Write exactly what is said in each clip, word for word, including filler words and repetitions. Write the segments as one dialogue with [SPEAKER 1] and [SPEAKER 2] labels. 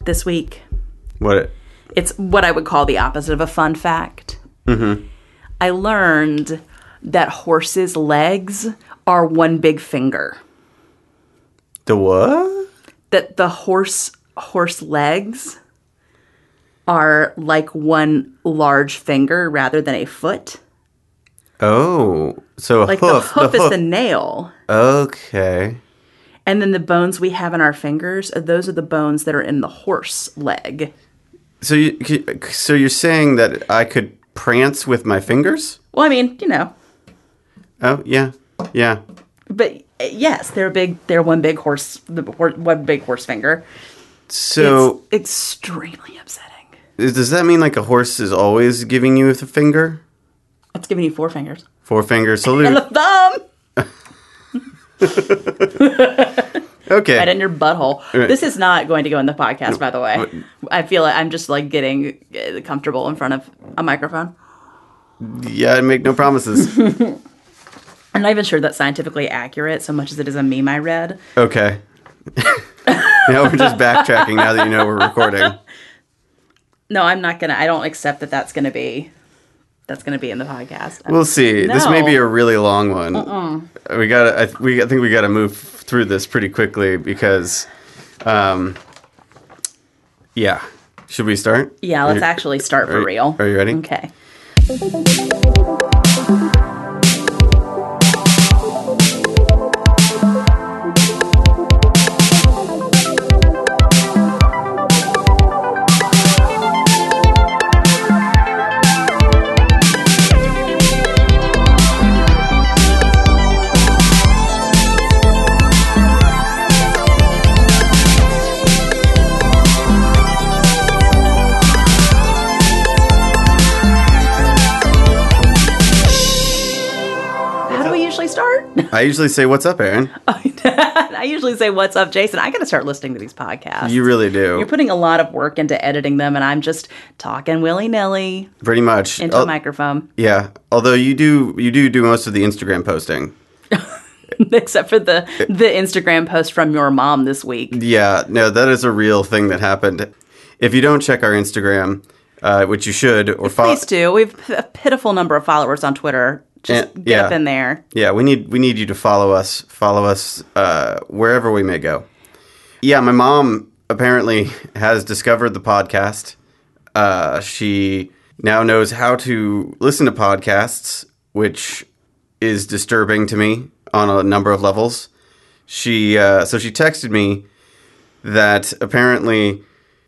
[SPEAKER 1] this week.
[SPEAKER 2] What?
[SPEAKER 1] It's what I would call the opposite of a fun fact.
[SPEAKER 2] Mm-hmm.
[SPEAKER 1] I learned that horses' legs are one big finger.
[SPEAKER 2] The what?
[SPEAKER 1] That the horse horse legs are like one large finger rather than a foot.
[SPEAKER 2] Oh, so a
[SPEAKER 1] Like
[SPEAKER 2] hoof.
[SPEAKER 1] the hoof
[SPEAKER 2] the
[SPEAKER 1] is
[SPEAKER 2] hoof.
[SPEAKER 1] the nail.
[SPEAKER 2] Okay.
[SPEAKER 1] And then the bones we have in our fingers, those are the bones that are in the horse leg.
[SPEAKER 2] So you, so you're saying that I could prance with my fingers?
[SPEAKER 1] Well, I mean, you know.
[SPEAKER 2] Oh, yeah. Yeah.
[SPEAKER 1] But yes, they're big. They're one big horse, the hor- one big horse finger.
[SPEAKER 2] So
[SPEAKER 1] It's extremely upsetting.
[SPEAKER 2] is- does that mean like a horse is always giving you a finger?
[SPEAKER 1] It's giving you four fingers
[SPEAKER 2] Four fingers. Salute.
[SPEAKER 1] and a thumb
[SPEAKER 2] Okay.
[SPEAKER 1] right in your butthole. This is not going to go in the podcast, by the way. I feel like I'm just like getting uh, comfortable in front of a microphone.
[SPEAKER 2] Yeah, I make no promises.
[SPEAKER 1] I'm not even sure that's scientifically accurate, so much as it is a meme I read.
[SPEAKER 2] Okay. Now we're just backtracking now that you know we're recording.
[SPEAKER 1] No, I'm not gonna. I don't accept that. That's gonna be. That's gonna be in the podcast.
[SPEAKER 2] We'll see. This may
[SPEAKER 1] No.
[SPEAKER 2] be a really long one. Uh-uh. We got. I, we. I think we got to move through this pretty quickly because, um, yeah. Should we start?
[SPEAKER 1] Yeah, let's
[SPEAKER 2] Are you-
[SPEAKER 1] actually start for
[SPEAKER 2] are you-
[SPEAKER 1] real.
[SPEAKER 2] Are you ready?
[SPEAKER 1] Okay. How do we usually start?
[SPEAKER 2] I usually say, "What's up, Aaron?"
[SPEAKER 1] I usually say, "What's up, Jason?" I got to start listening to these podcasts.
[SPEAKER 2] You really do.
[SPEAKER 1] You're putting a lot of work into editing them, and I'm just talking willy nilly
[SPEAKER 2] Pretty much.
[SPEAKER 1] into
[SPEAKER 2] Al-
[SPEAKER 1] a microphone,
[SPEAKER 2] Yeah. Although you do, you do do most of the Instagram posting.
[SPEAKER 1] except for the the Instagram post from your mom this week.
[SPEAKER 2] Yeah, no, that is a real thing that happened. If you don't check our Instagram, uh, which you should, or follow,
[SPEAKER 1] Please do. We have a pitiful number of followers on Twitter. Just
[SPEAKER 2] And-
[SPEAKER 1] get
[SPEAKER 2] yeah.
[SPEAKER 1] up in there.
[SPEAKER 2] yeah, we need we need you to follow us, follow us uh, wherever we may go. Yeah, my mom apparently has discovered the podcast. Uh, she now knows how to listen to podcasts, which is disturbing to me on a number of levels. She uh, so she texted me that apparently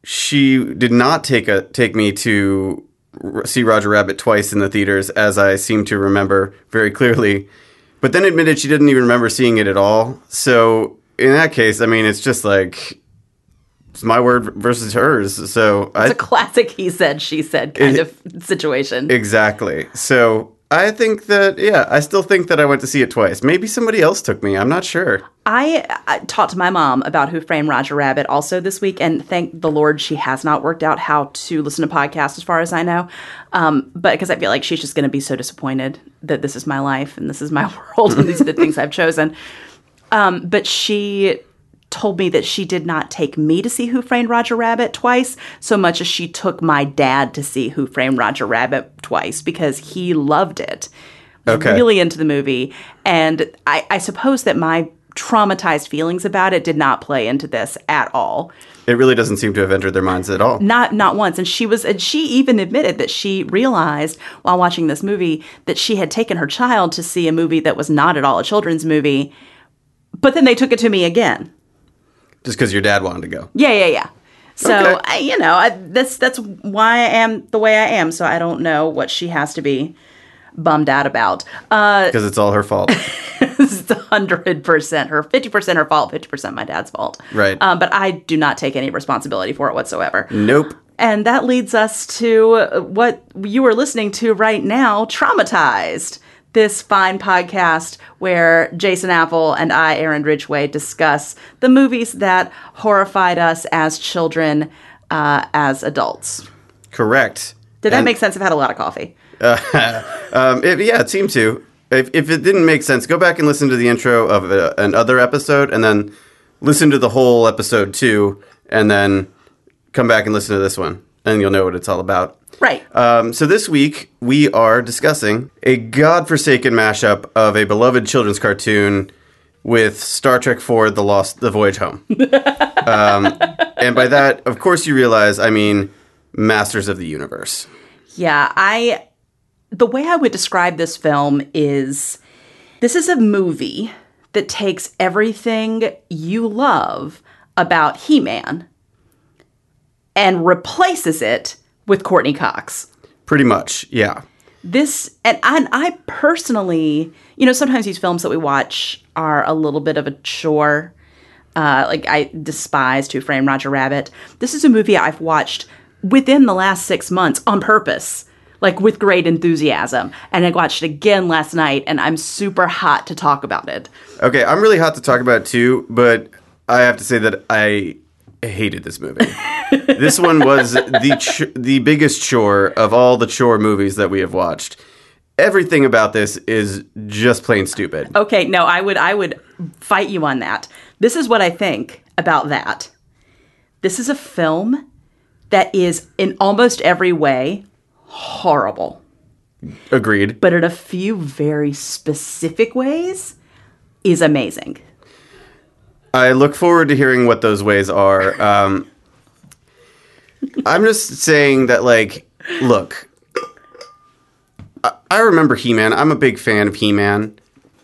[SPEAKER 2] she did not take a take me to r- see Roger Rabbit twice in the theaters, as I seem to remember very clearly, but then admitted she didn't even remember seeing it at all. So in that case, I mean, it's just like it's my word versus hers. So I
[SPEAKER 1] It's a classic he said, she said kind
[SPEAKER 2] It-
[SPEAKER 1] of situation.
[SPEAKER 2] exactly. So I think that yeah, I still think that I went to see it twice. Maybe somebody else took me. I'm not sure.
[SPEAKER 1] I, I talked to my mom about Who Framed Roger Rabbit also this week, and thank the Lord she has not worked out how to listen to podcasts as far as I know. Um, but because I feel like she's just going to be so disappointed that this is my life and this is my world and these are the things I've chosen. Um, but she told me that she did not take me to see Who Framed Roger Rabbit twice so much as she took my dad to see Who Framed Roger Rabbit twice because he loved it. Was
[SPEAKER 2] Okay.
[SPEAKER 1] really into the movie. And I, I suppose that my traumatized feelings about it did not play into this at all.
[SPEAKER 2] It really doesn't seem to have entered their minds at all.
[SPEAKER 1] Not not once. And she was and she even admitted that she realized while watching this movie that she had taken her child to see a movie that was not at all a children's movie. But then they took it to me again.
[SPEAKER 2] Just because your dad wanted to go.
[SPEAKER 1] Yeah, yeah, yeah. So,
[SPEAKER 2] Okay.
[SPEAKER 1] I, you know, I, that's that's why I am the way I am. So I don't know what she has to be bummed out about. Uh,
[SPEAKER 2] Because it's all her fault.
[SPEAKER 1] it's one hundred percent her, fifty percent her fault, fifty percent my dad's fault.
[SPEAKER 2] Right.
[SPEAKER 1] Um, but I do not take any responsibility for it whatsoever.
[SPEAKER 2] Nope.
[SPEAKER 1] And that leads us to what you are listening to right now, Traumatized. This fine podcast where Jason Apple and I, Aaron Ridgway, discuss the movies that horrified us as children, uh, as adults.
[SPEAKER 2] Correct.
[SPEAKER 1] Did that
[SPEAKER 2] And-
[SPEAKER 1] make sense? I've had a lot of coffee.
[SPEAKER 2] Um, it, yeah, it seemed to. If, if it didn't make sense, go back and listen to the intro of a, another episode, and then listen to the whole episode too, and then come back and listen to this one, and you'll know what it's all about.
[SPEAKER 1] Right.
[SPEAKER 2] Um, so this week, we are discussing a godforsaken mashup of a beloved children's cartoon with Star Trek four, The Lost, The Voyage Home. um, and by that, of course, you realize, I mean, Masters of the Universe.
[SPEAKER 1] Yeah, I... The way I would describe this film is... This is a movie that takes everything you love about He-Man and replaces it with Courtney Cox.
[SPEAKER 2] Pretty much, yeah.
[SPEAKER 1] This, and I, and I personally, you know, sometimes these films that we watch are a little bit of a chore. Uh, like, I despise Who Framed Roger Rabbit. This is a movie I've watched within the last six months on purpose. Like, with great enthusiasm. And I watched it again last night, and I'm super hot to talk about it.
[SPEAKER 2] Okay, I'm really hot to talk about it, too, but I have to say that I hated this movie. This one was the ch- the biggest chore of all the chore movies that we have watched. Everything about this is just plain stupid.
[SPEAKER 1] Okay, no, I would I would fight you on that. This is what I think about that. This is a film that is, in almost every way, horrible.
[SPEAKER 2] Agreed.
[SPEAKER 1] But in a few very specific ways, is amazing.
[SPEAKER 2] I look forward to hearing what those ways are. Um, I'm just saying that, like, look, I, I remember He-Man. I'm a big fan of He-Man.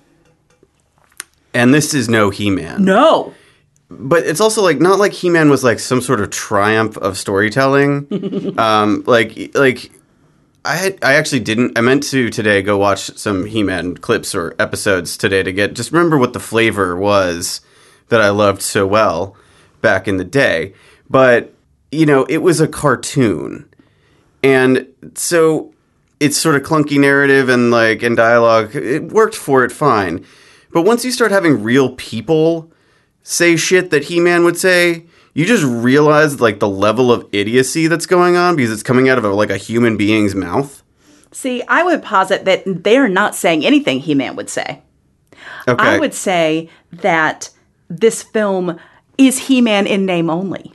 [SPEAKER 2] And this is no He-Man.
[SPEAKER 1] No.
[SPEAKER 2] But it's also, like, not like He-Man was, like, some sort of triumph of storytelling. um, like, like... I had, I actually didn't. I meant to today go watch some He-Man clips or episodes today to get just remember what the flavor was that I loved so well back in the day. But, you know, it was a cartoon. And so it's sort of clunky narrative and like and dialogue. It worked for it fine. But once you start having real people say shit that He-Man would say, you just realize, like, the level of idiocy that's going on because it's coming out of, a, like, a human being's mouth.
[SPEAKER 1] See, I would posit that they're not saying anything He-Man would say.
[SPEAKER 2] Okay.
[SPEAKER 1] I would say that this film is He-Man in name only.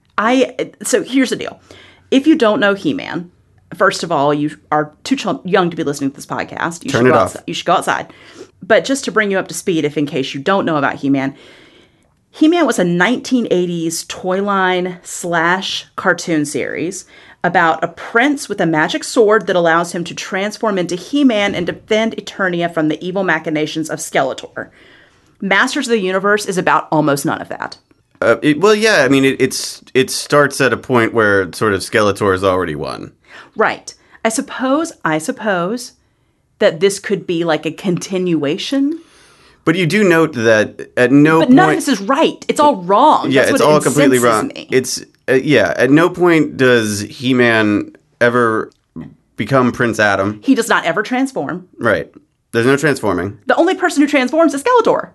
[SPEAKER 1] I So here's the deal. If you don't know He-Man, first of all, you are too ch- young to be listening to this podcast. You
[SPEAKER 2] Turn
[SPEAKER 1] should
[SPEAKER 2] it
[SPEAKER 1] go
[SPEAKER 2] off.
[SPEAKER 1] Outside. You should go outside. But just to bring you up to speed, if in case you don't know about He-Man, He-Man was a nineteen eighties toy line slash cartoon series about a prince with a magic sword that allows him to transform into He-Man and defend Eternia from the evil machinations of Skeletor. Masters of the Universe is about almost none of that.
[SPEAKER 2] Uh, it, well, yeah, I mean, it, it's it starts at a point where sort of Skeletor has already won.
[SPEAKER 1] Right. I suppose, I suppose that this could be like a continuation.
[SPEAKER 2] But you do note that at no
[SPEAKER 1] but
[SPEAKER 2] point...
[SPEAKER 1] But none of this is right. It's all wrong.
[SPEAKER 2] Yeah,
[SPEAKER 1] That's
[SPEAKER 2] it's
[SPEAKER 1] what
[SPEAKER 2] all completely wrong.
[SPEAKER 1] Me.
[SPEAKER 2] It's, uh, yeah, at no point does He-Man ever become Prince Adam.
[SPEAKER 1] He does not ever transform.
[SPEAKER 2] Right. There's no transforming.
[SPEAKER 1] The only person who transforms is Skeletor.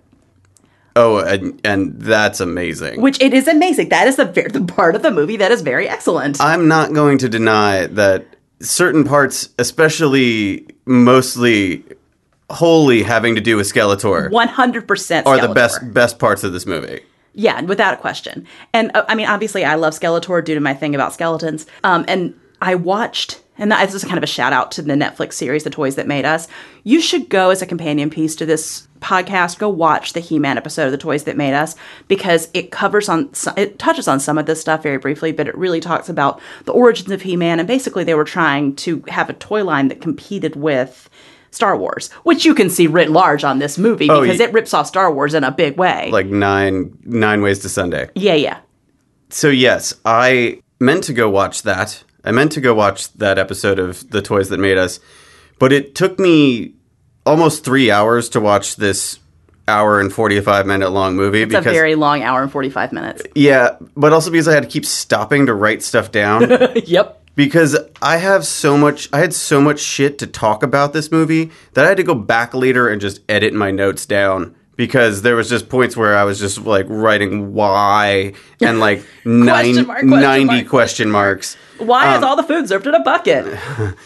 [SPEAKER 2] Oh, and, and that's amazing.
[SPEAKER 1] Which it is amazing. That is the, the part of the movie that is very excellent.
[SPEAKER 2] I'm not going to deny that certain parts, especially mostly... wholly having to do with Skeletor.
[SPEAKER 1] one hundred percent Skeletor.
[SPEAKER 2] Are the best best parts of this movie.
[SPEAKER 1] Yeah, without a question. And uh, I mean, obviously, I love Skeletor due to my thing about skeletons. Um, and I watched, and this is kind of a shout out to the Netflix series, The Toys That Made Us. You should go as a companion piece to this podcast, go watch the He-Man episode of The Toys That Made Us, because it covers on, it touches on some of this stuff very briefly, but it really talks about the origins of He-Man. And basically, they were trying to have a toy line that competed with Star Wars, which you can see writ large on this movie because oh, yeah. it rips off Star Wars in a big way.
[SPEAKER 2] Like nine nine ways to Sunday.
[SPEAKER 1] Yeah, yeah.
[SPEAKER 2] So yes, I meant to go watch that. I meant to go watch that episode of The Toys That Made Us, but it took me almost three hours to watch this hour and forty-five minute long movie.
[SPEAKER 1] It's
[SPEAKER 2] because,
[SPEAKER 1] a very long hour and forty-five minutes.
[SPEAKER 2] Yeah, but also because I had to keep stopping to write stuff down.
[SPEAKER 1] Yep.
[SPEAKER 2] Because I have so much, I had so much shit to talk about this movie that I had to go back later and just edit my notes down. Because there was just points where I was just like writing why and like nine,
[SPEAKER 1] question mark, question
[SPEAKER 2] ninety
[SPEAKER 1] mark,
[SPEAKER 2] question marks.
[SPEAKER 1] Why
[SPEAKER 2] um,
[SPEAKER 1] is all the food served in a bucket?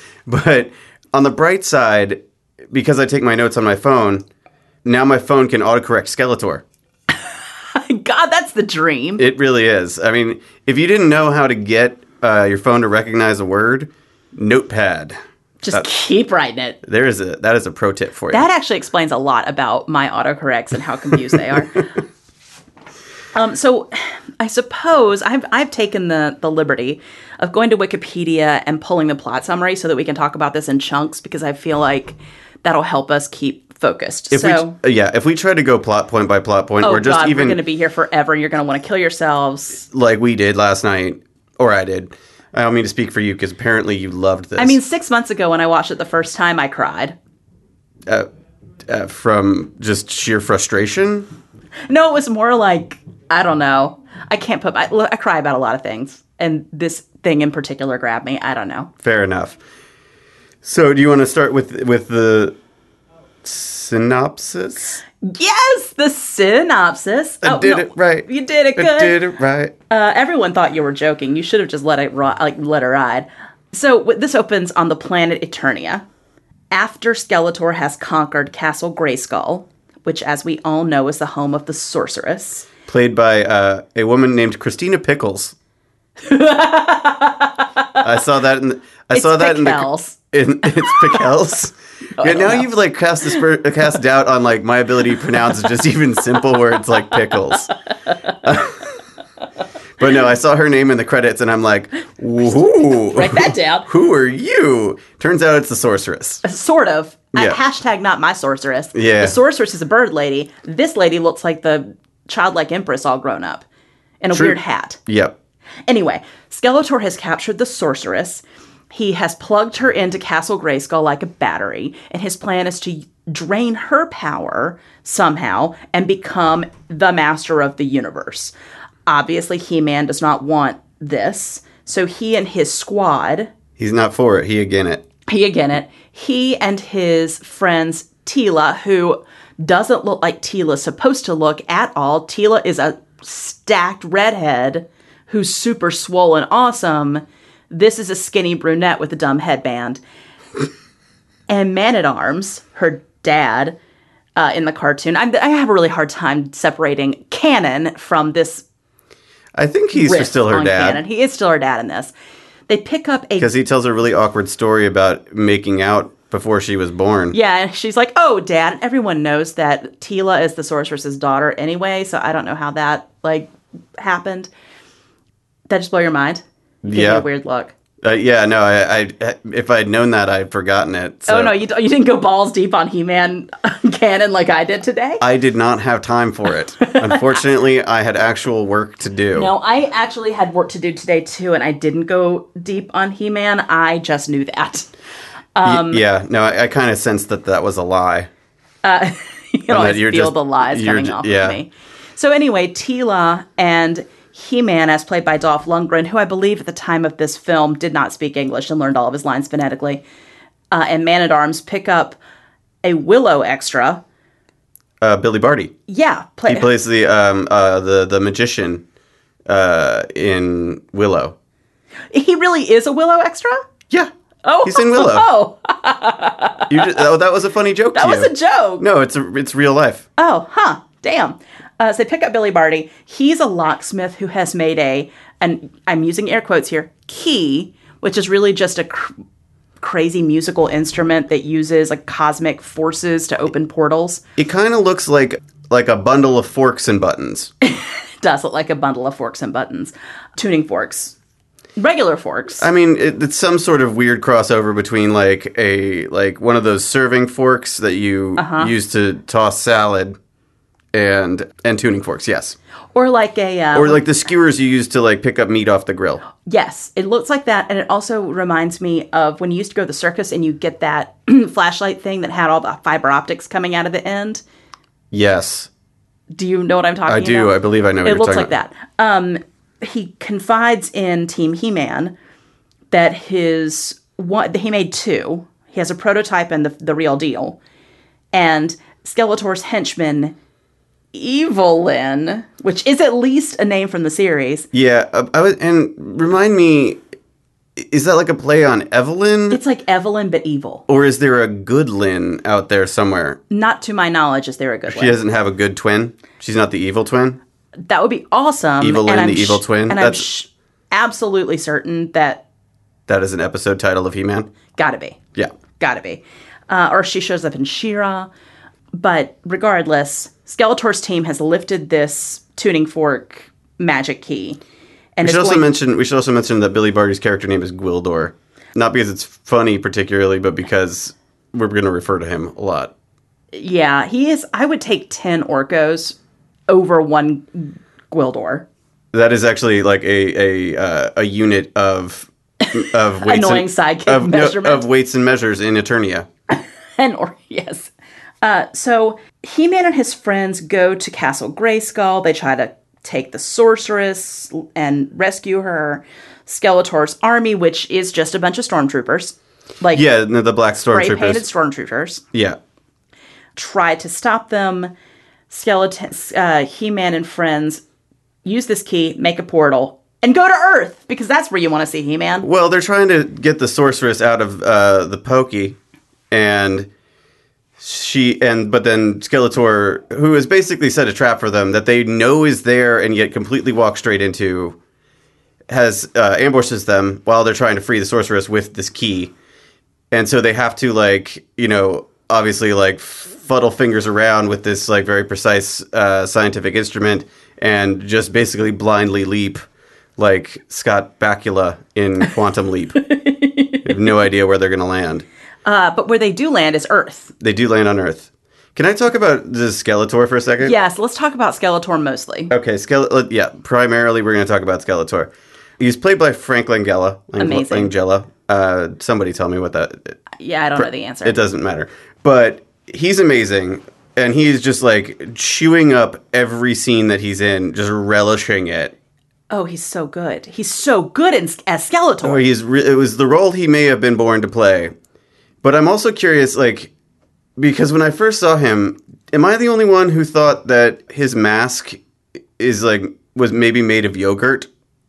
[SPEAKER 2] But on the bright side, because I take my notes on my phone, now my phone can autocorrect Skeletor.
[SPEAKER 1] God, that's the dream.
[SPEAKER 2] It really is. I mean, if you didn't know how to get uh, your phone to recognize a word, Notepad.
[SPEAKER 1] Just
[SPEAKER 2] That-
[SPEAKER 1] keep writing it.
[SPEAKER 2] There is a that is a pro tip for you.
[SPEAKER 1] That actually explains a lot about my autocorrects and how confused they are. Um, so I suppose I've I've taken the the liberty of going to Wikipedia and pulling the plot summary so that we can talk about this in chunks because I feel like that'll help us keep focused.
[SPEAKER 2] If
[SPEAKER 1] so
[SPEAKER 2] we, yeah, if we try to go plot point by plot point,
[SPEAKER 1] oh
[SPEAKER 2] or just
[SPEAKER 1] God,
[SPEAKER 2] even
[SPEAKER 1] we're going to be here forever. You're going to want to kill yourselves.
[SPEAKER 2] like we did last night, or I did. I don't mean to speak for you because apparently you loved this.
[SPEAKER 1] I mean, six months ago when I watched it the first time, I cried.
[SPEAKER 2] uh, uh, from just sheer frustration.
[SPEAKER 1] No, it was more like, I don't know. I can't put, I, I cry about a lot of things. And this thing in particular grabbed me. I don't know.
[SPEAKER 2] Fair enough. So, do you want to start with with the synopsis?
[SPEAKER 1] Yes, the synopsis.
[SPEAKER 2] I
[SPEAKER 1] Oh,
[SPEAKER 2] did
[SPEAKER 1] no,
[SPEAKER 2] it right.
[SPEAKER 1] You did it good.
[SPEAKER 2] I did it right.
[SPEAKER 1] Uh, everyone thought you were joking. You should have just let it ri- like let it ride. So w- this opens on the planet Eternia. After Skeletor has conquered Castle Grayskull, which, as we all know, is the home of the sorceress.
[SPEAKER 2] Played by uh, a woman named Christina Pickles. I saw that in the, I
[SPEAKER 1] It's
[SPEAKER 2] saw that
[SPEAKER 1] Pickles.
[SPEAKER 2] in the in, it's Pickles.
[SPEAKER 1] Oh,
[SPEAKER 2] yeah,
[SPEAKER 1] I don't
[SPEAKER 2] now
[SPEAKER 1] know.
[SPEAKER 2] you've like cast asper- cast doubt on like my ability to pronounce just even simple words like pickles. But no, I saw her name in the credits and I'm like, "Ooh,
[SPEAKER 1] Write that down.
[SPEAKER 2] Who are you?" Turns out it's the sorceress.
[SPEAKER 1] Sort of. I-
[SPEAKER 2] Yeah.
[SPEAKER 1] hashtag not my sorceress.
[SPEAKER 2] Yeah.
[SPEAKER 1] The sorceress is a bird lady. This lady looks like the childlike empress all grown up in a
[SPEAKER 2] True.
[SPEAKER 1] weird hat.
[SPEAKER 2] Yep.
[SPEAKER 1] Anyway, Skeletor has captured the sorceress. He has plugged her into Castle Grayskull like a battery, and his plan is to drain her power somehow and become the master of the universe. Obviously, He-Man does not want this, so he and his squad,
[SPEAKER 2] He's not for it. He again it.
[SPEAKER 1] he again it, he and his friends Teela, who doesn't look like Teela's supposed to look at all. Teela is a stacked redhead who's super swollen awesome. This is a skinny brunette with a dumb headband. And Man-at-Arms, her dad, uh, in the cartoon. I'm, I have a really hard time separating canon from this
[SPEAKER 2] I think he's
[SPEAKER 1] riff
[SPEAKER 2] still her
[SPEAKER 1] on
[SPEAKER 2] dad.
[SPEAKER 1] canon. He is still her dad in this. They pick up a...
[SPEAKER 2] Because he tells a really awkward story about making out before she was born.
[SPEAKER 1] Yeah, and she's like, oh, Dad. And everyone knows that Teela is the sorceress's daughter anyway, so I don't know how that, like, happened. Did that just blow your mind? Give me
[SPEAKER 2] Yeah.
[SPEAKER 1] a weird look.
[SPEAKER 2] Uh, yeah, no, I, I, if I'd known that, I'd forgotten it. So
[SPEAKER 1] Oh, no, you, d- you didn't go balls deep on He-Man canon like I did today?
[SPEAKER 2] I did not have time for it. Unfortunately, I had actual work to do.
[SPEAKER 1] No, I actually had work to do today, too, and I didn't go deep on He-Man. I just knew that.
[SPEAKER 2] Y- yeah, no, I, I kind of sensed that that was a lie.
[SPEAKER 1] You can always
[SPEAKER 2] you're
[SPEAKER 1] feel
[SPEAKER 2] just-
[SPEAKER 1] the lies
[SPEAKER 2] you're
[SPEAKER 1] coming
[SPEAKER 2] ju-
[SPEAKER 1] off
[SPEAKER 2] yeah.
[SPEAKER 1] of me. So anyway, Teela and He-Man, as played by Dolph Lundgren, who I believe at the time of this film did not speak English and learned all of his lines phonetically, uh, and Man-at-Arms pick up a Willow extra.
[SPEAKER 2] Uh, Billy Barty.
[SPEAKER 1] Yeah, play,
[SPEAKER 2] He plays the um, uh, the the magician uh, in Willow.
[SPEAKER 1] he really is a Willow extra?
[SPEAKER 2] Yeah.
[SPEAKER 1] Oh,
[SPEAKER 2] He's in Willow.
[SPEAKER 1] Oh,
[SPEAKER 2] You just, oh, that was a funny joke
[SPEAKER 1] that
[SPEAKER 2] to
[SPEAKER 1] was
[SPEAKER 2] you.
[SPEAKER 1] a joke.
[SPEAKER 2] No, it's a, it's real life.
[SPEAKER 1] Oh, huh. Damn. Uh, so they pick up Billy Barty. He's a locksmith who has made a, and I'm using air quotes here, key, which is really just a cr- crazy musical instrument that uses like cosmic forces to open portals.
[SPEAKER 2] It kind of looks like like a bundle of forks and buttons.
[SPEAKER 1] It does look like a bundle of forks and buttons. Tuning forks. Regular forks.
[SPEAKER 2] I mean, it, it's some sort of weird crossover between like a like one of those serving forks that you
[SPEAKER 1] Uh-huh.
[SPEAKER 2] use to toss salad and and tuning forks. Yes.
[SPEAKER 1] or like a... Uh,
[SPEAKER 2] Or like the skewers you use to like pick up meat off the grill.
[SPEAKER 1] Yes, it looks like that, and it also reminds me of when you used to go to the circus and you get that flashlight thing that had all the fiber optics coming out of the end.
[SPEAKER 2] Yes.
[SPEAKER 1] Do you know what I'm talking
[SPEAKER 2] I
[SPEAKER 1] about?
[SPEAKER 2] do. I believe I know what
[SPEAKER 1] It
[SPEAKER 2] you're
[SPEAKER 1] looks
[SPEAKER 2] talking
[SPEAKER 1] like
[SPEAKER 2] about.
[SPEAKER 1] that. Um, he confides in Team He-Man that his one he made two. He has a prototype and the the real deal. And Skeletor's henchman, Evelyn, which is at least a name from the series.
[SPEAKER 2] Yeah, uh, I was, and remind me, is that like a play on Evelyn?
[SPEAKER 1] It's like Evelyn but evil.
[SPEAKER 2] Or is there a good Lynn out there somewhere?
[SPEAKER 1] Not to my knowledge is there a good
[SPEAKER 2] She
[SPEAKER 1] one.
[SPEAKER 2] doesn't have a good twin? She's not the evil twin?
[SPEAKER 1] That would be awesome.
[SPEAKER 2] Evil Lynn,
[SPEAKER 1] I'm
[SPEAKER 2] the evil
[SPEAKER 1] sh-
[SPEAKER 2] twin.
[SPEAKER 1] And
[SPEAKER 2] That's,
[SPEAKER 1] I'm sh- absolutely certain that
[SPEAKER 2] that is an episode title of He-Man.
[SPEAKER 1] gotta be.
[SPEAKER 2] Yeah.
[SPEAKER 1] Gotta be. Uh, or she shows up in She-Ra. But regardless, Skeletor's team has lifted this tuning fork magic key. And
[SPEAKER 2] We should
[SPEAKER 1] is
[SPEAKER 2] also
[SPEAKER 1] going-
[SPEAKER 2] mention we should also mention that Billy Barty's character name is Gwildor. Not because it's funny particularly, but because we're going to refer to him a lot.
[SPEAKER 1] Yeah, he is. I would take ten Orcos over one Gwildor.
[SPEAKER 2] That is actually like a a uh, a unit of of weights
[SPEAKER 1] Annoying
[SPEAKER 2] and,
[SPEAKER 1] sidekick
[SPEAKER 2] of, no,
[SPEAKER 1] measurement.
[SPEAKER 2] of weights and measures in Eternia.
[SPEAKER 1] And or yes. Uh, so He-Man and his friends go to Castle Grayskull. They try to take the sorceress and rescue her. Skeletor's army, which is just a bunch of stormtroopers, like
[SPEAKER 2] Yeah, no, the black
[SPEAKER 1] spray-painted
[SPEAKER 2] stormtroopers.
[SPEAKER 1] stormtroopers,
[SPEAKER 2] Yeah,
[SPEAKER 1] try to stop them. Skeleton, uh, He-Man and friends use this key, make a portal, and go to Earth, because that's where you want to see He-Man.
[SPEAKER 2] well, they're trying to get the sorceress out of uh, the Pokey, and she and but then Skeletor, who has basically set a trap for them that they know is there and yet completely walk straight into, has uh, ambushes them while they're trying to free the sorceress with this key, and so they have to like you know obviously like fuddle fingers around with this like very precise uh, scientific instrument and just basically blindly leap like Scott Bakula in Quantum Leap. You have no idea where they're going to land.
[SPEAKER 1] Uh, but where they do land is Earth.
[SPEAKER 2] They do land on Earth. Can I talk about the Skeletor for a second?
[SPEAKER 1] Yes, let's talk about Skeletor mostly.
[SPEAKER 2] Okay, Skele- yeah, primarily we're going to talk about Skeletor. He's played by Frank Langella.
[SPEAKER 1] Amazing.
[SPEAKER 2] Langella. Uh, somebody tell me what that...
[SPEAKER 1] Yeah, I don't know the answer.
[SPEAKER 2] It doesn't matter. But he's amazing, and he's just like chewing up every scene that he's in, just relishing it.
[SPEAKER 1] Oh, he's so good. He's so good in, as Skeletor.
[SPEAKER 2] Oh, he's re- it was the role he may have been born to play. But I'm also curious, like, because when I first saw him, am I the only one who thought that his mask is like was maybe made of yogurt?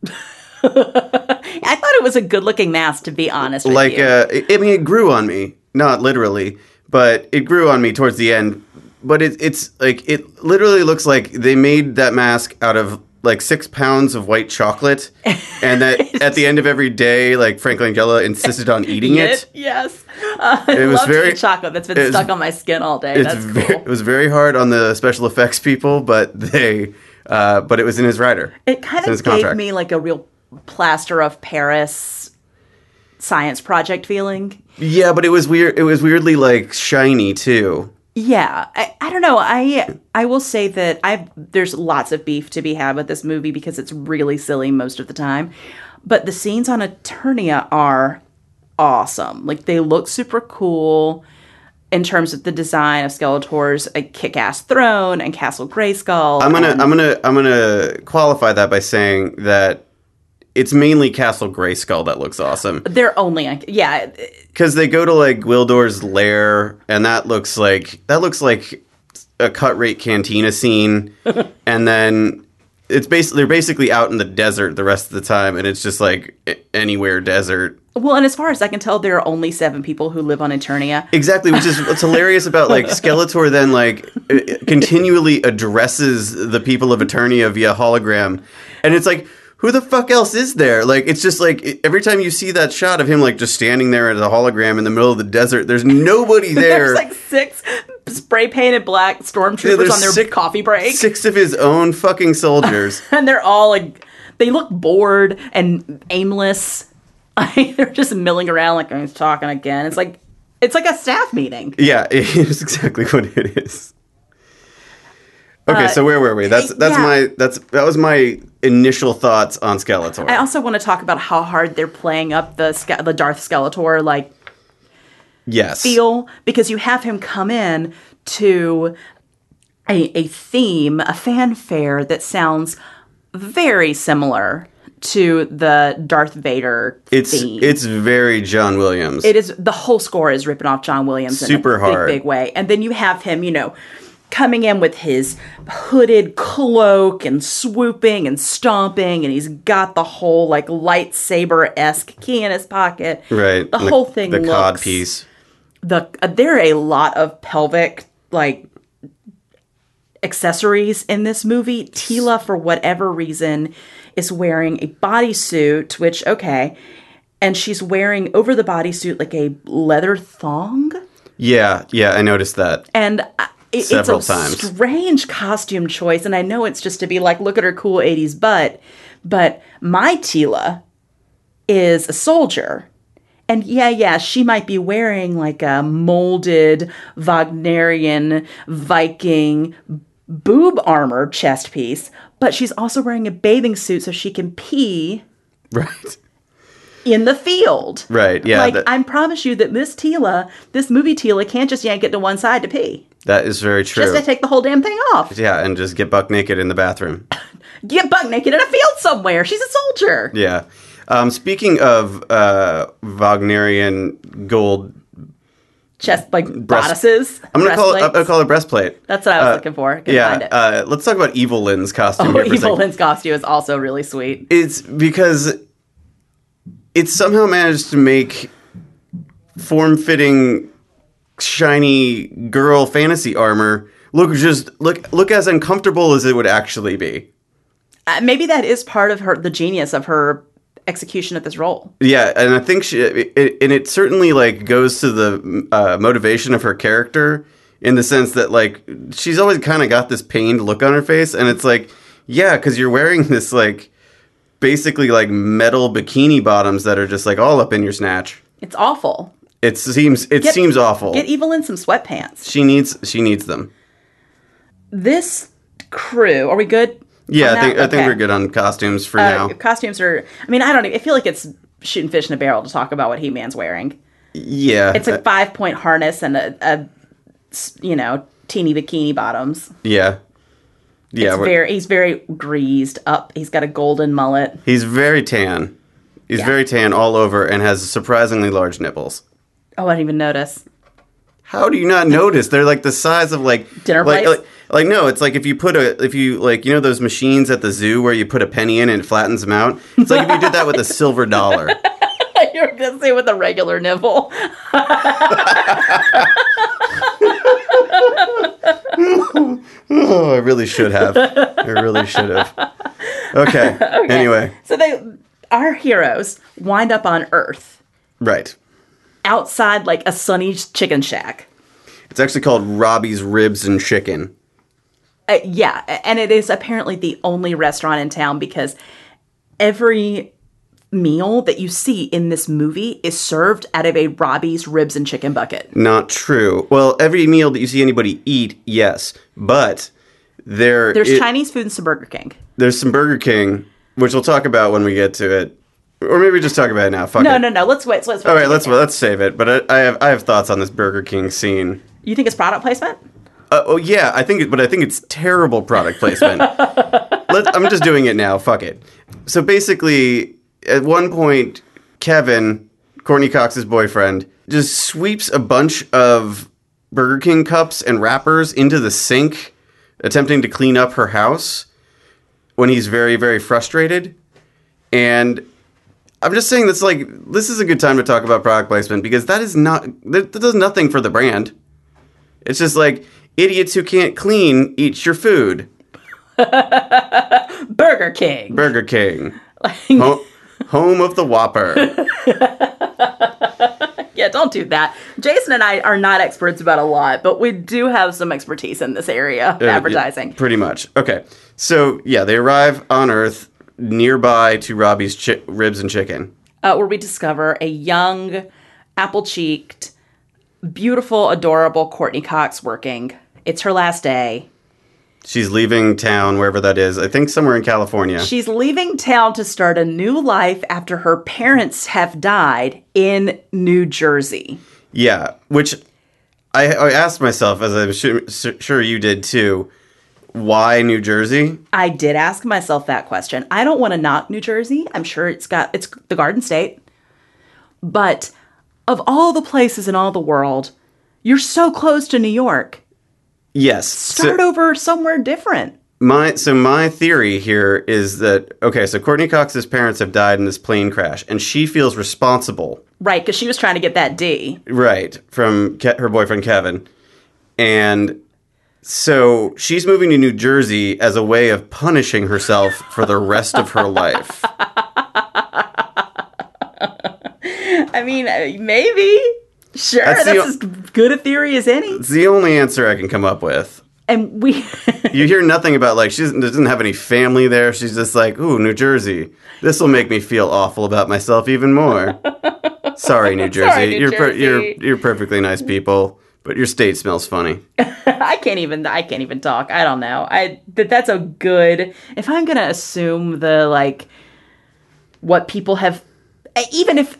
[SPEAKER 1] I thought it was a good-looking mask, to be honest with
[SPEAKER 2] Like,
[SPEAKER 1] you.
[SPEAKER 2] uh, I mean, it grew on me, not literally, but it grew on me towards the end. But it, it's like it literally looks like they made that mask out of like six pounds of white chocolate, and that at the end of every day, like Frank Langella insisted on eating it.
[SPEAKER 1] Yes. Uh, I
[SPEAKER 2] It was
[SPEAKER 1] love to
[SPEAKER 2] very-
[SPEAKER 1] eat chocolate that's been
[SPEAKER 2] it was-
[SPEAKER 1] stuck on my skin all day.
[SPEAKER 2] It's
[SPEAKER 1] That's
[SPEAKER 2] ve-
[SPEAKER 1] cool.
[SPEAKER 2] It was very hard on the special effects people, but they, uh, but it was in his rider.
[SPEAKER 1] It kind
[SPEAKER 2] It's in his
[SPEAKER 1] of gave
[SPEAKER 2] contract.
[SPEAKER 1] me like a real plaster of Paris science project feeling.
[SPEAKER 2] Yeah, but it was weird. It was weirdly like shiny too.
[SPEAKER 1] Yeah, I, I don't know. I I will say that I there's lots of beef to be had with this movie because it's really silly most of the time. But the scenes on Eternia are awesome. Like they look super cool in terms of the design of Skeletor's a kick-ass throne and Castle Grayskull.
[SPEAKER 2] I'm gonna,
[SPEAKER 1] and-
[SPEAKER 2] I'm gonna, I'm gonna qualify that by saying that it's mainly Castle Grayskull that looks awesome.
[SPEAKER 1] They're only on, yeah.
[SPEAKER 2] Because they go to like Gwildor's lair, and that looks like that looks like a cut rate cantina scene, and then it's basically they're basically out in the desert the rest of the time, and it's just like a- anywhere desert.
[SPEAKER 1] Well, and as far as I can tell, there are only seven people who live on Eternia.
[SPEAKER 2] Exactly, which is what's hilarious about like Skeletor then like uh, continually addresses the people of Eternia via hologram, and it's like. Who the fuck else is there? Like, it's just like every time you see that shot of him, like just standing there as a hologram in the middle of the desert, there's nobody there.
[SPEAKER 1] There's like six spray painted black
[SPEAKER 2] Yeah,
[SPEAKER 1] stormtroopers
[SPEAKER 2] there's
[SPEAKER 1] on their
[SPEAKER 2] six-
[SPEAKER 1] coffee break.
[SPEAKER 2] Six of his own fucking soldiers.
[SPEAKER 1] And they're all like, they look bored and aimless. They're just milling around like, he's talking again. It's like, it's like a staff meeting.
[SPEAKER 2] Yeah, it is exactly what it is. Okay,
[SPEAKER 1] Uh,
[SPEAKER 2] so where were we? That's that's
[SPEAKER 1] yeah.
[SPEAKER 2] my that's that was my initial thoughts on Skeletor.
[SPEAKER 1] I also want to talk about how hard they're playing up the Ske- the Darth Skeletor like
[SPEAKER 2] yes.
[SPEAKER 1] feel, because you have him come in to a, a theme, a fanfare that sounds very similar to the Darth Vader
[SPEAKER 2] It's
[SPEAKER 1] theme.
[SPEAKER 2] it's very John Williams.
[SPEAKER 1] It is, the whole score is ripping off John Williams
[SPEAKER 2] Super
[SPEAKER 1] in a big,
[SPEAKER 2] hard.
[SPEAKER 1] big way. And then you have him, you know, coming in with his hooded cloak and swooping and stomping, and he's got the whole like lightsaber-esque key in his pocket.
[SPEAKER 2] right.
[SPEAKER 1] The
[SPEAKER 2] and
[SPEAKER 1] whole thing
[SPEAKER 2] the
[SPEAKER 1] looks,
[SPEAKER 2] cod piece.
[SPEAKER 1] The uh, there are a lot of pelvic like accessories in this movie. Tila, for whatever reason, is wearing a bodysuit, which, okay, and she's wearing over the bodysuit like a leather thong.
[SPEAKER 2] Yeah, yeah, I noticed that.
[SPEAKER 1] And it,
[SPEAKER 2] Several
[SPEAKER 1] it's a
[SPEAKER 2] times.
[SPEAKER 1] strange costume choice, and I know it's just to be like, look at her cool eighties butt, but my Tila is a soldier. And yeah, yeah, she might be wearing like a molded Wagnerian Viking boob armor chest piece, but she's also wearing a bathing suit so she can pee
[SPEAKER 2] Right.
[SPEAKER 1] in the field.
[SPEAKER 2] Right, yeah.
[SPEAKER 1] Like,
[SPEAKER 2] that,
[SPEAKER 1] I promise you that this Tila, this movie Tila, can't just yank it to one side to pee.
[SPEAKER 2] that is very true.
[SPEAKER 1] Just to take the whole damn thing off.
[SPEAKER 2] Yeah, and just get buck naked in the bathroom.
[SPEAKER 1] Get buck naked in a field somewhere. She's a soldier.
[SPEAKER 2] Yeah. Um, speaking of uh, Wagnerian gold,
[SPEAKER 1] Chest, like,
[SPEAKER 2] Breast-
[SPEAKER 1] bodices.
[SPEAKER 2] I'm gonna call it. I'm
[SPEAKER 1] breastplates.
[SPEAKER 2] gonna call it breastplate.
[SPEAKER 1] That's what I was
[SPEAKER 2] Uh,
[SPEAKER 1] looking for. Couldn't find
[SPEAKER 2] Yeah.
[SPEAKER 1] it.
[SPEAKER 2] Uh, let's talk about Evil Lynn's costume
[SPEAKER 1] Oh,
[SPEAKER 2] here for a
[SPEAKER 1] Evil
[SPEAKER 2] second.
[SPEAKER 1] Lynn's costume is also really sweet.
[SPEAKER 2] It's because it somehow managed to make form-fitting, shiny girl fantasy armor look just look look as uncomfortable as it would actually be.
[SPEAKER 1] Uh, maybe that is part of her, the genius of her execution of this role.
[SPEAKER 2] Yeah, and I think she, it, it, and it certainly like goes to the uh, motivation of her character in the sense that like she's always kind of got this pained look on her face, and it's like, yeah, because you're wearing this like basically like metal bikini bottoms that are just like all up in your snatch.
[SPEAKER 1] It's awful.
[SPEAKER 2] It seems it
[SPEAKER 1] Get-
[SPEAKER 2] seems awful.
[SPEAKER 1] Get Evil in some sweatpants.
[SPEAKER 2] she needs she needs them.
[SPEAKER 1] This crew, are we good?
[SPEAKER 2] Yeah,
[SPEAKER 1] on
[SPEAKER 2] I think
[SPEAKER 1] that?
[SPEAKER 2] I think
[SPEAKER 1] Okay.
[SPEAKER 2] we're good on costumes for
[SPEAKER 1] Uh,
[SPEAKER 2] now.
[SPEAKER 1] costumes are, I mean, I don't even, I feel like it's shooting fish in a barrel to talk about what He-Man's wearing.
[SPEAKER 2] Yeah,
[SPEAKER 1] It's a five point harness and a, a s- you know, teeny bikini bottoms.
[SPEAKER 2] yeah, yeah.
[SPEAKER 1] It's
[SPEAKER 2] we're-
[SPEAKER 1] very, he's very greased up. He's got a golden mullet.
[SPEAKER 2] He's very tan. He's
[SPEAKER 1] Yeah.
[SPEAKER 2] very tan all over and has surprisingly large nipples.
[SPEAKER 1] Oh, I didn't even notice.
[SPEAKER 2] How do you not notice? They're like the size of like
[SPEAKER 1] Dinner
[SPEAKER 2] like,
[SPEAKER 1] plates?
[SPEAKER 2] like like no, it's like if you put a if you like you know those machines at the zoo where you put a penny in and it flattens them out. It's like if you did that with a silver dollar.
[SPEAKER 1] You were going to say with a regular nipple.
[SPEAKER 2] Oh, I really should have. I really should have. Okay. Anyway,
[SPEAKER 1] So they, our heroes wind up on Earth
[SPEAKER 2] right.
[SPEAKER 1] outside like a Sonny's chicken shack.
[SPEAKER 2] It's actually called Robbie's Ribs and Chicken.
[SPEAKER 1] Uh, yeah, and it is apparently the only restaurant in town because every meal that you see in this movie is served out of a Robbie's Ribs and Chicken bucket.
[SPEAKER 2] Not true. Well, every meal that you see anybody eat, yes, but there
[SPEAKER 1] There's
[SPEAKER 2] it-
[SPEAKER 1] Chinese food and some Burger King.
[SPEAKER 2] There's some Burger King, which we'll talk about when we get to it, or maybe just talk about it now. Fuck
[SPEAKER 1] No,
[SPEAKER 2] it.
[SPEAKER 1] no, no. Let's wait. Let's wait.
[SPEAKER 2] All right, let's let's save it. But I, I have I have thoughts on this Burger King scene.
[SPEAKER 1] You think it's product placement?
[SPEAKER 2] Uh, oh yeah, I think, it, but I think it's terrible product placement. Let, I'm just doing it now. Fuck it. So basically, at one point, Kevin, Courtney Cox's boyfriend, just sweeps a bunch of Burger King cups and wrappers into the sink, attempting to clean up her house when he's very, very frustrated. And I'm just saying that's like, this is a good time to talk about product placement because that is not, that, that does nothing for the brand. It's just like, idiots who can't clean eat your food.
[SPEAKER 1] Burger King.
[SPEAKER 2] Burger King. Ho- home of the Whopper.
[SPEAKER 1] Yeah, don't do that. Jason and I are not experts about a lot, but we do have some expertise in this area of
[SPEAKER 2] Uh,
[SPEAKER 1] advertising.
[SPEAKER 2] yeah, pretty much. Okay. So, yeah, they arrive on Earth nearby to Robbie's chi- Ribs and Chicken.
[SPEAKER 1] Uh, where we discover a young, apple-cheeked, beautiful, adorable Courtney Cox working. It's her last day.
[SPEAKER 2] She's leaving town, wherever that is. I think somewhere in California.
[SPEAKER 1] She's leaving town to start a new life after her parents have died in New Jersey.
[SPEAKER 2] Yeah, which I, I asked myself, as I'm sure, sure you did too, why New Jersey?
[SPEAKER 1] I did ask myself that question. I don't want to knock New Jersey. I'm sure it's got it's the Garden State. But of all the places in all the world, you're so close to New York.
[SPEAKER 2] Yes.
[SPEAKER 1] Start
[SPEAKER 2] so,
[SPEAKER 1] over somewhere different.
[SPEAKER 2] my so my theory here is that okay, so Courtney Cox's parents have died in this plane crash, and she feels responsible.
[SPEAKER 1] Right, because she was trying to get that D.
[SPEAKER 2] Right, from Ke- her boyfriend Kevin. And So she's moving to New Jersey as a way of punishing herself for the rest of her life.
[SPEAKER 1] I mean, uh, maybe. Sure,
[SPEAKER 2] That's
[SPEAKER 1] that's,
[SPEAKER 2] the o-
[SPEAKER 1] as good a theory as any.
[SPEAKER 2] It's the only answer I can come up with.
[SPEAKER 1] And we...
[SPEAKER 2] You hear nothing about, like, she doesn't, doesn't have any family there. She's just like, ooh, New Jersey. This will make me feel awful about myself even more. Sorry, New Jersey.
[SPEAKER 1] Sorry, New
[SPEAKER 2] you're per-
[SPEAKER 1] Jersey.
[SPEAKER 2] you're you're perfectly nice people, but your state smells funny.
[SPEAKER 1] I can't even I can't even talk. I don't know. I that that's a good if I'm going to assume the like what people have even if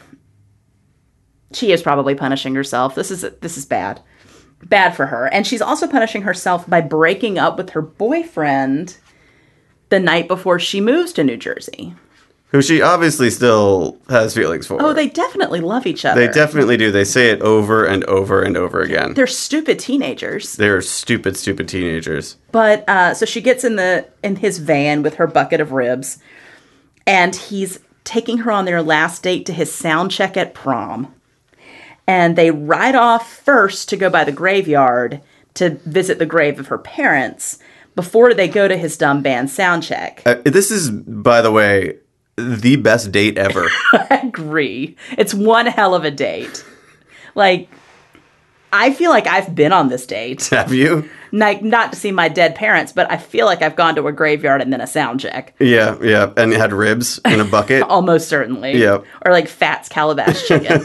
[SPEAKER 1] she is probably punishing herself. This is this is bad. Bad for her. And she's also punishing herself by breaking up with her boyfriend the night before she moves to New Jersey.
[SPEAKER 2] Who she obviously still has feelings for.
[SPEAKER 1] Oh, they definitely love each other.
[SPEAKER 2] They definitely do. They say it over and over and over again.
[SPEAKER 1] They're stupid teenagers.
[SPEAKER 2] They're stupid, stupid teenagers.
[SPEAKER 1] But uh, so she gets in the in his van with her bucket of ribs, and he's taking her on their last date to his sound check at prom. And they ride off first to go by the graveyard to visit the grave of her parents before they go to his dumb band sound check.
[SPEAKER 2] Uh, this is, by the way, the best date ever.
[SPEAKER 1] I agree. It's one hell of a date. Like, I feel like I've been on this date.
[SPEAKER 2] Have you?
[SPEAKER 1] Like, not to see my dead parents, but I feel like I've gone to a graveyard and then a sound check.
[SPEAKER 2] Yeah, yeah. And it had ribs in a bucket.
[SPEAKER 1] Almost certainly.
[SPEAKER 2] Yep.
[SPEAKER 1] Or like Fats Calabash chicken.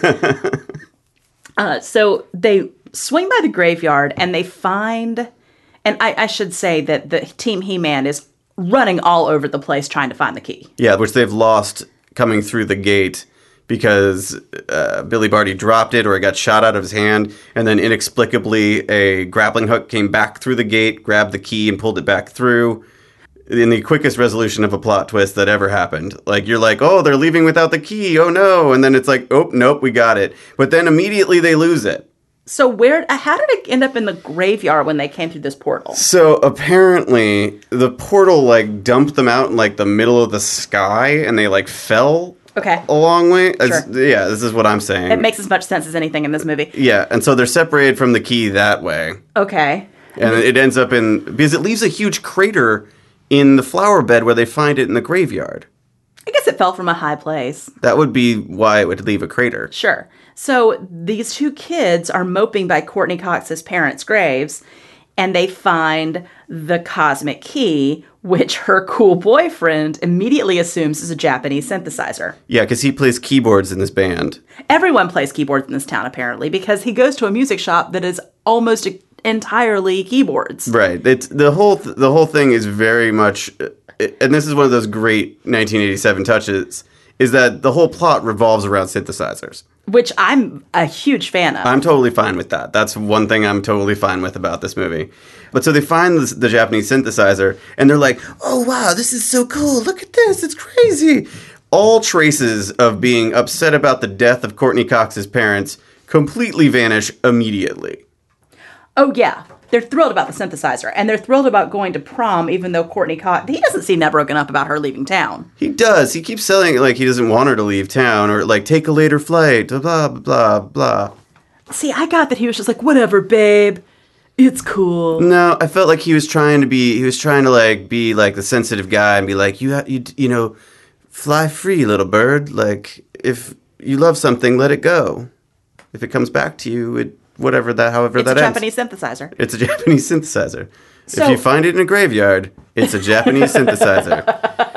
[SPEAKER 1] uh, so they swing by the graveyard and they find, and I, I should say that the Team He-Man is running all over the place trying to find the key.
[SPEAKER 2] Yeah, which they've lost coming through the gate because uh, Billy Barty dropped it or it got shot out of his hand, and then inexplicably a grappling hook came back through the gate, grabbed the key, and pulled it back through. In the quickest resolution of a plot twist that ever happened. Like, you're like, oh, they're leaving without the key, oh no, and then it's like, oh, nope, we got it. But then immediately they lose it.
[SPEAKER 1] So where, how did it end up in the graveyard when they came through this portal?
[SPEAKER 2] So apparently the portal like dumped them out in like the middle of the sky and they like fell
[SPEAKER 1] Okay.
[SPEAKER 2] a long way.
[SPEAKER 1] Sure.
[SPEAKER 2] As- yeah, this is what I'm saying.
[SPEAKER 1] It makes as much sense as anything in this movie.
[SPEAKER 2] yeah, and so they're separated from the key that way.
[SPEAKER 1] Okay.
[SPEAKER 2] And it ends up in, because it leaves a huge crater in the flower bed where they find it in the graveyard.
[SPEAKER 1] I guess it fell from a high place.
[SPEAKER 2] That would be why it would leave a crater.
[SPEAKER 1] Sure. So these two kids are moping by Courtney Cox's parents' graves, and they find the cosmic key, which her cool boyfriend immediately assumes is a Japanese synthesizer.
[SPEAKER 2] Yeah, because he plays keyboards in this band.
[SPEAKER 1] Everyone plays keyboards in this town, apparently, because he goes to a music shop that is almost entirely keyboards.
[SPEAKER 2] Right. It's the whole th- the whole thing is very much, and this is one of those great nineteen eighty-seven touches, is that the whole plot revolves around synthesizers.
[SPEAKER 1] Which I'm a huge fan of.
[SPEAKER 2] I'm totally fine with that. That's one thing I'm totally fine with about this movie. But so they find this, the Japanese synthesizer, and they're like, oh, wow, this is so cool. Look at this. It's crazy. All traces of being upset about the death of Courtney Cox's parents completely vanish immediately.
[SPEAKER 1] Oh, yeah. They're thrilled about the synthesizer, and they're thrilled about going to prom, even though Courtney Cox, he doesn't seem that broken up about her leaving town.
[SPEAKER 2] He does. He keeps saying, like, he doesn't want her to leave town, or, like, take a later flight, blah, blah, blah, blah.
[SPEAKER 1] See, I got that he was just like, whatever, babe. It's cool.
[SPEAKER 2] No, I felt like he was trying to be, he was trying to, like, be, like, the sensitive guy and be like, you, ha- you, you know, fly free, little bird. Like, if you love something, let it go. If it comes back to you, it... Whatever that, however
[SPEAKER 1] It's
[SPEAKER 2] that
[SPEAKER 1] a
[SPEAKER 2] ends.
[SPEAKER 1] Japanese synthesizer.
[SPEAKER 2] It's a Japanese synthesizer.
[SPEAKER 1] So-
[SPEAKER 2] if you find it in a graveyard, it's a Japanese synthesizer.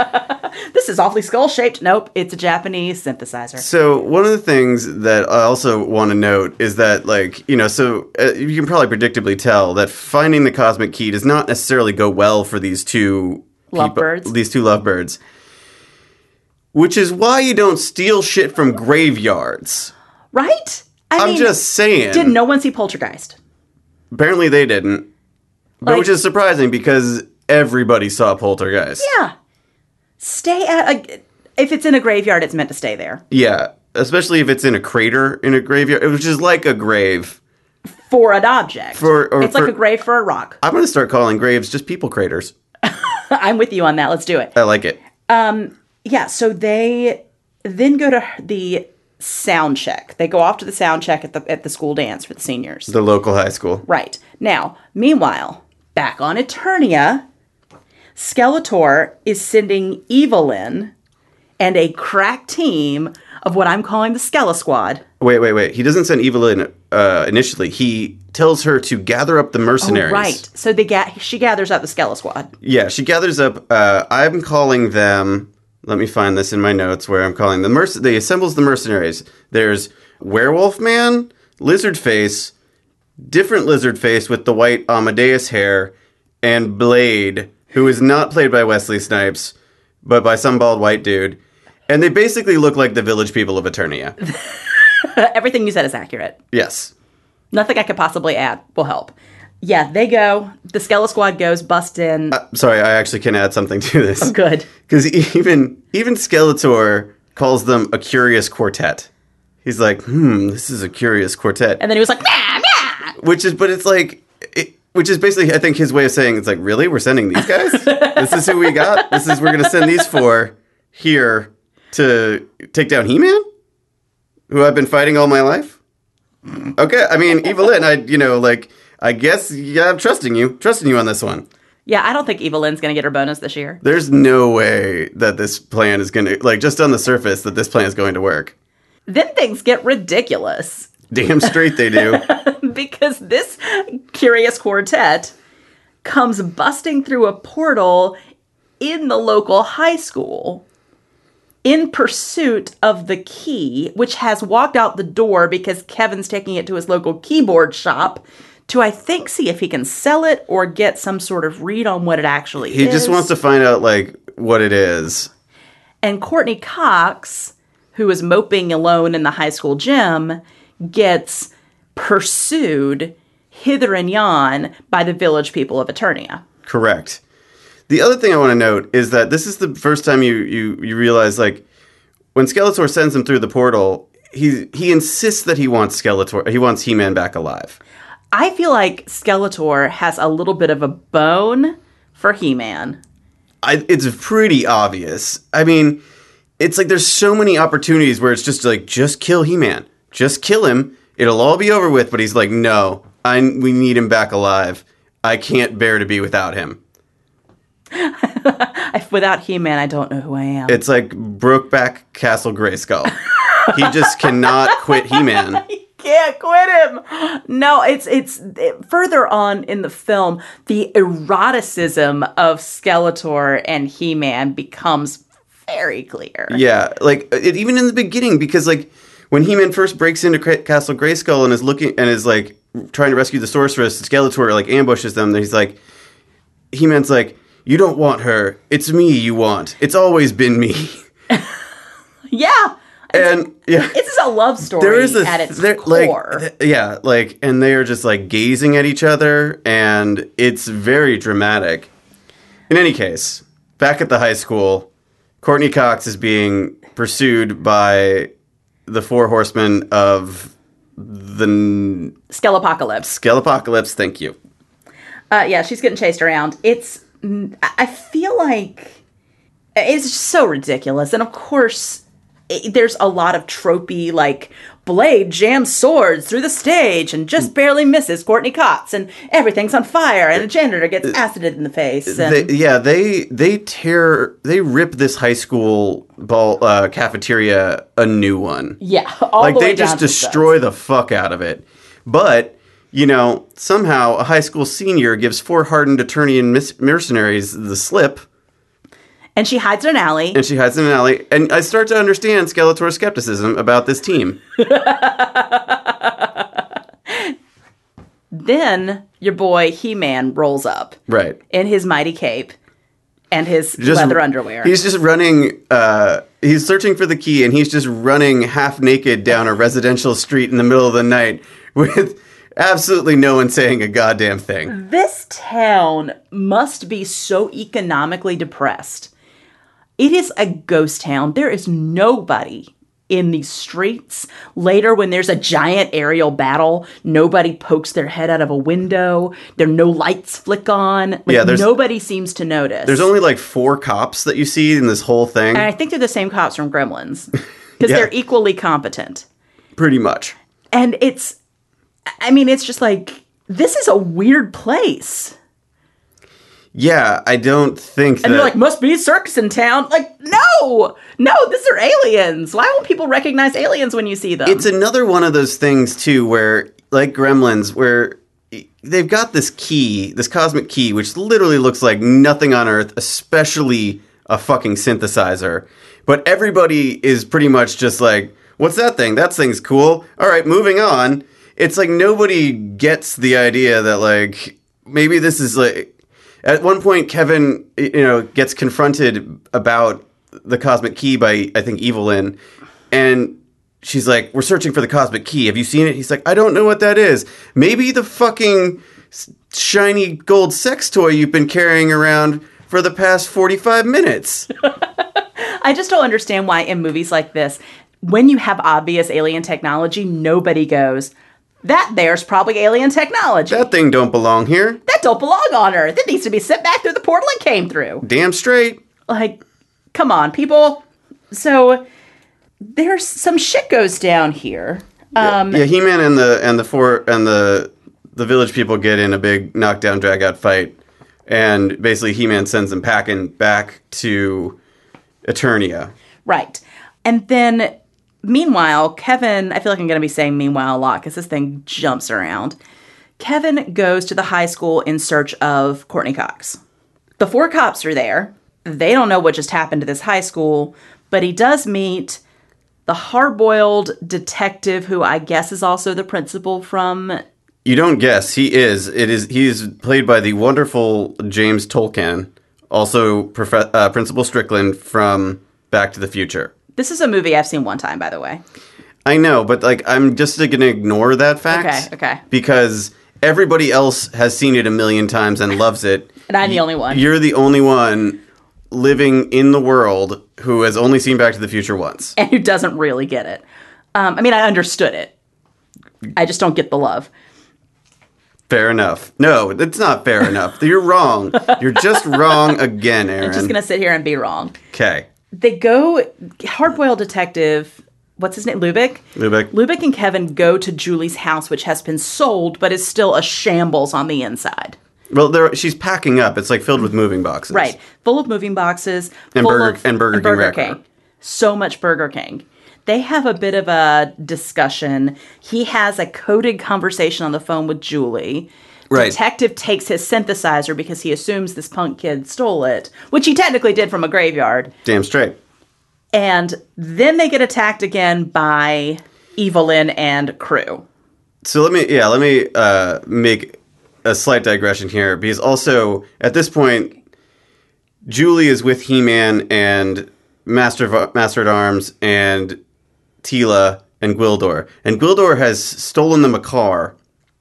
[SPEAKER 1] This is awfully skull-shaped. Nope, it's a Japanese synthesizer.
[SPEAKER 2] So one of the things that I also want to note is that, like, you know, so uh, you can probably predictably tell that finding the cosmic key does not necessarily go well for these two
[SPEAKER 1] Lovebirds.
[SPEAKER 2] people- these two lovebirds. Which is why you don't steal shit from graveyards.
[SPEAKER 1] Right? I
[SPEAKER 2] I'm
[SPEAKER 1] mean,
[SPEAKER 2] just saying.
[SPEAKER 1] did no one see Poltergeist?
[SPEAKER 2] Apparently they didn't. But
[SPEAKER 1] Like-
[SPEAKER 2] which is surprising because everybody saw Poltergeist.
[SPEAKER 1] Yeah. Stay at a... If it's in a graveyard, it's meant to stay there.
[SPEAKER 2] Yeah, especially if it's in a crater in a graveyard, which is like a grave.
[SPEAKER 1] For an object.
[SPEAKER 2] For- or
[SPEAKER 1] it's like
[SPEAKER 2] for-
[SPEAKER 1] a grave for a rock.
[SPEAKER 2] I'm going to start calling graves just people craters.
[SPEAKER 1] I'm with you on that. Let's do it.
[SPEAKER 2] I like it.
[SPEAKER 1] Yeah, so they then go to the sound check. They go off to the sound check at the at the school dance for the seniors.
[SPEAKER 2] The local high school.
[SPEAKER 1] Right. Now, meanwhile, back on Eternia, Skeletor is sending Evelyn and a crack team of what I'm calling the Skella Squad.
[SPEAKER 2] Wait, wait, wait. He doesn't send Evelyn uh, initially. He tells her to gather up the mercenaries.
[SPEAKER 1] Oh, right. So they ga- she gathers up the Skella Squad.
[SPEAKER 2] Yeah, she gathers up. Uh, I'm calling them. Let me find this in my notes where I'm calling the merc. They assembles the mercenaries. There's Werewolf Man, Lizard Face, different Lizard Face with the white Amadeus hair, and Blade, who is not played by Wesley Snipes, but by some bald white dude. And they basically look like the village people of Eternia.
[SPEAKER 1] Everything you said is accurate.
[SPEAKER 2] Yes.
[SPEAKER 1] Nothing I could possibly add will help. Yeah, they go. The Skella Squad goes, bust in.
[SPEAKER 2] Uh, sorry, I actually can add something to this.
[SPEAKER 1] Oh, good.
[SPEAKER 2] Because even even Skeletor calls them a curious quartet. He's like, hmm, this is a curious quartet.
[SPEAKER 1] And then he was like, nah, nah.
[SPEAKER 2] Which is, but it's like, it, which is basically, I think, his way of saying, it's like, really? We're sending these guys? This is who we got? This is, we're going to send these four here to take down He-Man? Who I've been fighting all my life? Okay, I mean, Evelyn, I, you know, like, I guess, yeah, I'm trusting you. Trusting you on this one.
[SPEAKER 1] Yeah, I don't think Evelyn's going to get her bonus this year.
[SPEAKER 2] There's no way that this plan is going to, like, just on the surface, that this plan is going to work.
[SPEAKER 1] Then things get ridiculous.
[SPEAKER 2] Damn straight they do.
[SPEAKER 1] Because this curious quartet comes busting through a portal in the local high school in pursuit of the key, which has walked out the door because Kevin's taking it to his local keyboard shop to, I think, see if he can sell it or get some sort of read on what it actually
[SPEAKER 2] he
[SPEAKER 1] is.
[SPEAKER 2] He just wants to find out, like, what it is.
[SPEAKER 1] And Courtney Cox, who is moping alone in the high school gym, gets pursued hither and yon by the village people of Eternia.
[SPEAKER 2] Correct. The other thing I want to note is that this is the first time you, you, you realize, like, when Skeletor sends him through the portal, he he insists that he wants Skeletor, he wants He-Man back alive.
[SPEAKER 1] I feel like Skeletor has a little bit of a bone for He-Man.
[SPEAKER 2] I, it's pretty obvious. I mean, it's like there's so many opportunities where it's just like, just kill He-Man. Just kill him. It'll all be over with. But he's like, no, I, we need him back alive. I can't bear to be without him.
[SPEAKER 1] Without He-Man, I don't know who I am.
[SPEAKER 2] It's like Brokeback Castle Grayskull. He just cannot quit He-Man.
[SPEAKER 1] Can't quit him. No, it's it's it, further on in the film, the eroticism of Skeletor and He-Man becomes very clear.
[SPEAKER 2] Yeah, like it, even in the beginning, because like when He-Man first breaks into Cra- Castle Grayskull and is looking and is like trying to rescue the Sorceress, Skeletor like ambushes them. And he's like, He-Man's like, you don't want her. It's me you want. It's always been me.
[SPEAKER 1] Yeah.
[SPEAKER 2] And yeah,
[SPEAKER 1] this is a love story
[SPEAKER 2] there is a,
[SPEAKER 1] at its
[SPEAKER 2] there,
[SPEAKER 1] core.
[SPEAKER 2] Like, th- yeah, like, and they are just like gazing at each other, and it's very dramatic. In any case, back at the high school, Courtney Cox is being pursued by the four horsemen of the n-
[SPEAKER 1] Skelepocalypse.
[SPEAKER 2] Skelepocalypse. Thank you.
[SPEAKER 1] Uh, yeah, she's getting chased around. It's, I feel like it's just so ridiculous, and of course, It, there's a lot of tropey, like, Blade jams swords through the stage and just barely misses Courtney Cox, and everything's on fire, and a janitor gets acided in the face. And
[SPEAKER 2] They, yeah, they they tear, they rip this high school ball uh, cafeteria a new one.
[SPEAKER 1] yeah, all
[SPEAKER 2] Like,
[SPEAKER 1] the way
[SPEAKER 2] they just
[SPEAKER 1] down to
[SPEAKER 2] destroy
[SPEAKER 1] stuff.
[SPEAKER 2] the fuck out of it. But, you know, somehow a high school senior gives four hardened Eternian mis- mercenaries the slip.
[SPEAKER 1] And she hides in an alley.
[SPEAKER 2] And she hides in an alley. And I start to understand Skeletor's skepticism about this team.
[SPEAKER 1] Then your boy He-Man rolls up.
[SPEAKER 2] Right.
[SPEAKER 1] In his mighty cape and his
[SPEAKER 2] Just-
[SPEAKER 1] leather underwear.
[SPEAKER 2] He's just running, uh, he's searching for the key, and he's just running half naked down a residential street in the middle of the night with absolutely no one saying a goddamn thing.
[SPEAKER 1] This town must be so economically depressed. It is a ghost town. There is nobody in these streets. Later, when there's a giant aerial battle, nobody pokes their head out of a window. There no lights flick on. Like,
[SPEAKER 2] Yeah, there's-
[SPEAKER 1] nobody seems to notice.
[SPEAKER 2] There's only like four cops that you see in this whole thing.
[SPEAKER 1] And I think they're the same cops from Gremlins. because
[SPEAKER 2] Yeah.
[SPEAKER 1] they're equally competent.
[SPEAKER 2] Pretty much.
[SPEAKER 1] And it's, I mean, it's just like, this is a weird place.
[SPEAKER 2] Yeah, I don't think
[SPEAKER 1] And
[SPEAKER 2] that...
[SPEAKER 1] they're like, must be a circus in town. Like, no, no, these are aliens. Why won't people recognize aliens when you see them?
[SPEAKER 2] It's another one of those things, too, where, like Gremlins, where they've got this key, this cosmic key, which literally looks like nothing on Earth, especially a fucking synthesizer. But everybody is pretty much just like, what's that thing? That thing's cool. All right, moving on. It's like nobody gets the idea that, like, maybe this is like... At one point, Kevin, you know, gets confronted about the cosmic key by, I think, Evelyn. And she's like, we're searching for the cosmic key. Have you seen it? He's like, I don't know what that is. Maybe the fucking shiny gold sex toy you've been carrying around for the past forty-five minutes.
[SPEAKER 1] I just don't understand why in movies like this, when you have obvious alien technology, nobody goes, that there's probably alien technology.
[SPEAKER 2] That thing don't belong here.
[SPEAKER 1] That don't belong on Earth. It needs to be sent back through the portal it came through.
[SPEAKER 2] Damn straight.
[SPEAKER 1] Like, come on, people. So there's some shit goes down here. Um,
[SPEAKER 2] yeah, yeah, He-Man and the and the four and the the village people get in a big knockdown drag out fight, and basically He-Man sends them packing back to Eternia.
[SPEAKER 1] Right. And then meanwhile, Kevin, I feel like I'm going to be saying meanwhile a lot because this thing jumps around. Kevin goes to the high school in search of Courtney Cox. The four cops are there. They don't know what just happened to this high school, but he does meet the hard-boiled detective who I guess is also the principal from...
[SPEAKER 2] You don't guess. He is. It is. He is played by the wonderful James Tolkien, also Prof- uh, Principal Strickland from Back to the Future.
[SPEAKER 1] This is a movie I've seen one time, by the way.
[SPEAKER 2] I know, but like I'm just going to ignore that fact.
[SPEAKER 1] Okay, okay.
[SPEAKER 2] Because everybody else has seen it a million times and loves it.
[SPEAKER 1] And I'm the only one.
[SPEAKER 2] You're the only one living in the world who has only seen Back to the Future once.
[SPEAKER 1] And who doesn't really get it. Um, I mean, I understood it. I just don't get the love.
[SPEAKER 2] Fair enough. No, it's not fair enough. You're wrong. You're just wrong again, Aaron.
[SPEAKER 1] I'm just going to sit here and be wrong.
[SPEAKER 2] Okay.
[SPEAKER 1] They go, hard-boiled detective, what's his name, Lubick?
[SPEAKER 2] Lubick.
[SPEAKER 1] Lubick and Kevin go to Julie's house, which has been sold, but is still a shambles on the inside.
[SPEAKER 2] Well, there, she's packing up. It's like filled with moving boxes.
[SPEAKER 1] Right. Full of moving boxes.
[SPEAKER 2] And
[SPEAKER 1] full
[SPEAKER 2] Burger-
[SPEAKER 1] of,
[SPEAKER 2] and Burger King wrecker.
[SPEAKER 1] King. So much Burger King. They have a bit of a discussion. He has a coded conversation on the phone with Julie.
[SPEAKER 2] Right.
[SPEAKER 1] Detective takes his synthesizer because he assumes this punk kid stole it, which he technically did from a graveyard.
[SPEAKER 2] Damn straight.
[SPEAKER 1] And then they get attacked again by Evelyn and crew.
[SPEAKER 2] So let me, yeah, let me uh, make a slight digression here, because also at this point, Julie is with He-Man and Master of, Master at Arms and Teela and Gwildor, and Gwildor has stolen them a car,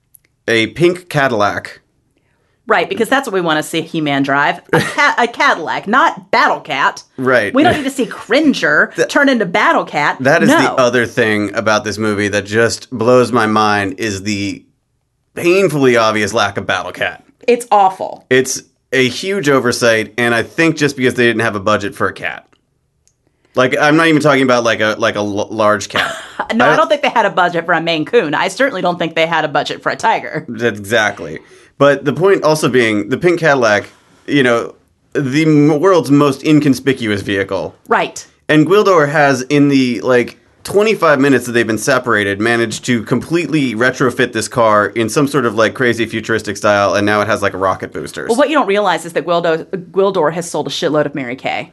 [SPEAKER 2] a pink Cadillac.
[SPEAKER 1] Right, because that's what we want to see He-Man drive. A, ca- a Cadillac, not Battle Cat.
[SPEAKER 2] Right.
[SPEAKER 1] We don't need to see Cringer turn into Battle Cat.
[SPEAKER 2] That is
[SPEAKER 1] no.
[SPEAKER 2] the other thing about this movie that just blows my mind, is the painfully obvious lack of Battle Cat.
[SPEAKER 1] It's awful.
[SPEAKER 2] It's a huge oversight, and I think just because they didn't have a budget for a cat. Like, I'm not even talking about like a like a l- large cat.
[SPEAKER 1] No, I,
[SPEAKER 2] I
[SPEAKER 1] don't think they had a budget for a Maine Coon. I certainly don't think they had a budget for a tiger.
[SPEAKER 2] Exactly. But the point also being, the pink Cadillac, you know, the m- world's most inconspicuous vehicle.
[SPEAKER 1] Right.
[SPEAKER 2] And Gwildor has, in the, like, twenty-five minutes that they've been separated, managed to completely retrofit this car in some sort of, like, crazy futuristic style, and now it has, like, rocket boosters.
[SPEAKER 1] Well, what you don't realize is that Gwildo, Gwildor has sold a shitload of Mary Kay.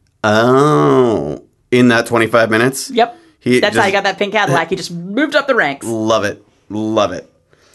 [SPEAKER 2] Oh. In that twenty-five minutes?
[SPEAKER 1] Yep.
[SPEAKER 2] He
[SPEAKER 1] That's
[SPEAKER 2] just,
[SPEAKER 1] how he got that pink Cadillac. He just moved up the ranks.
[SPEAKER 2] Love it. Love it.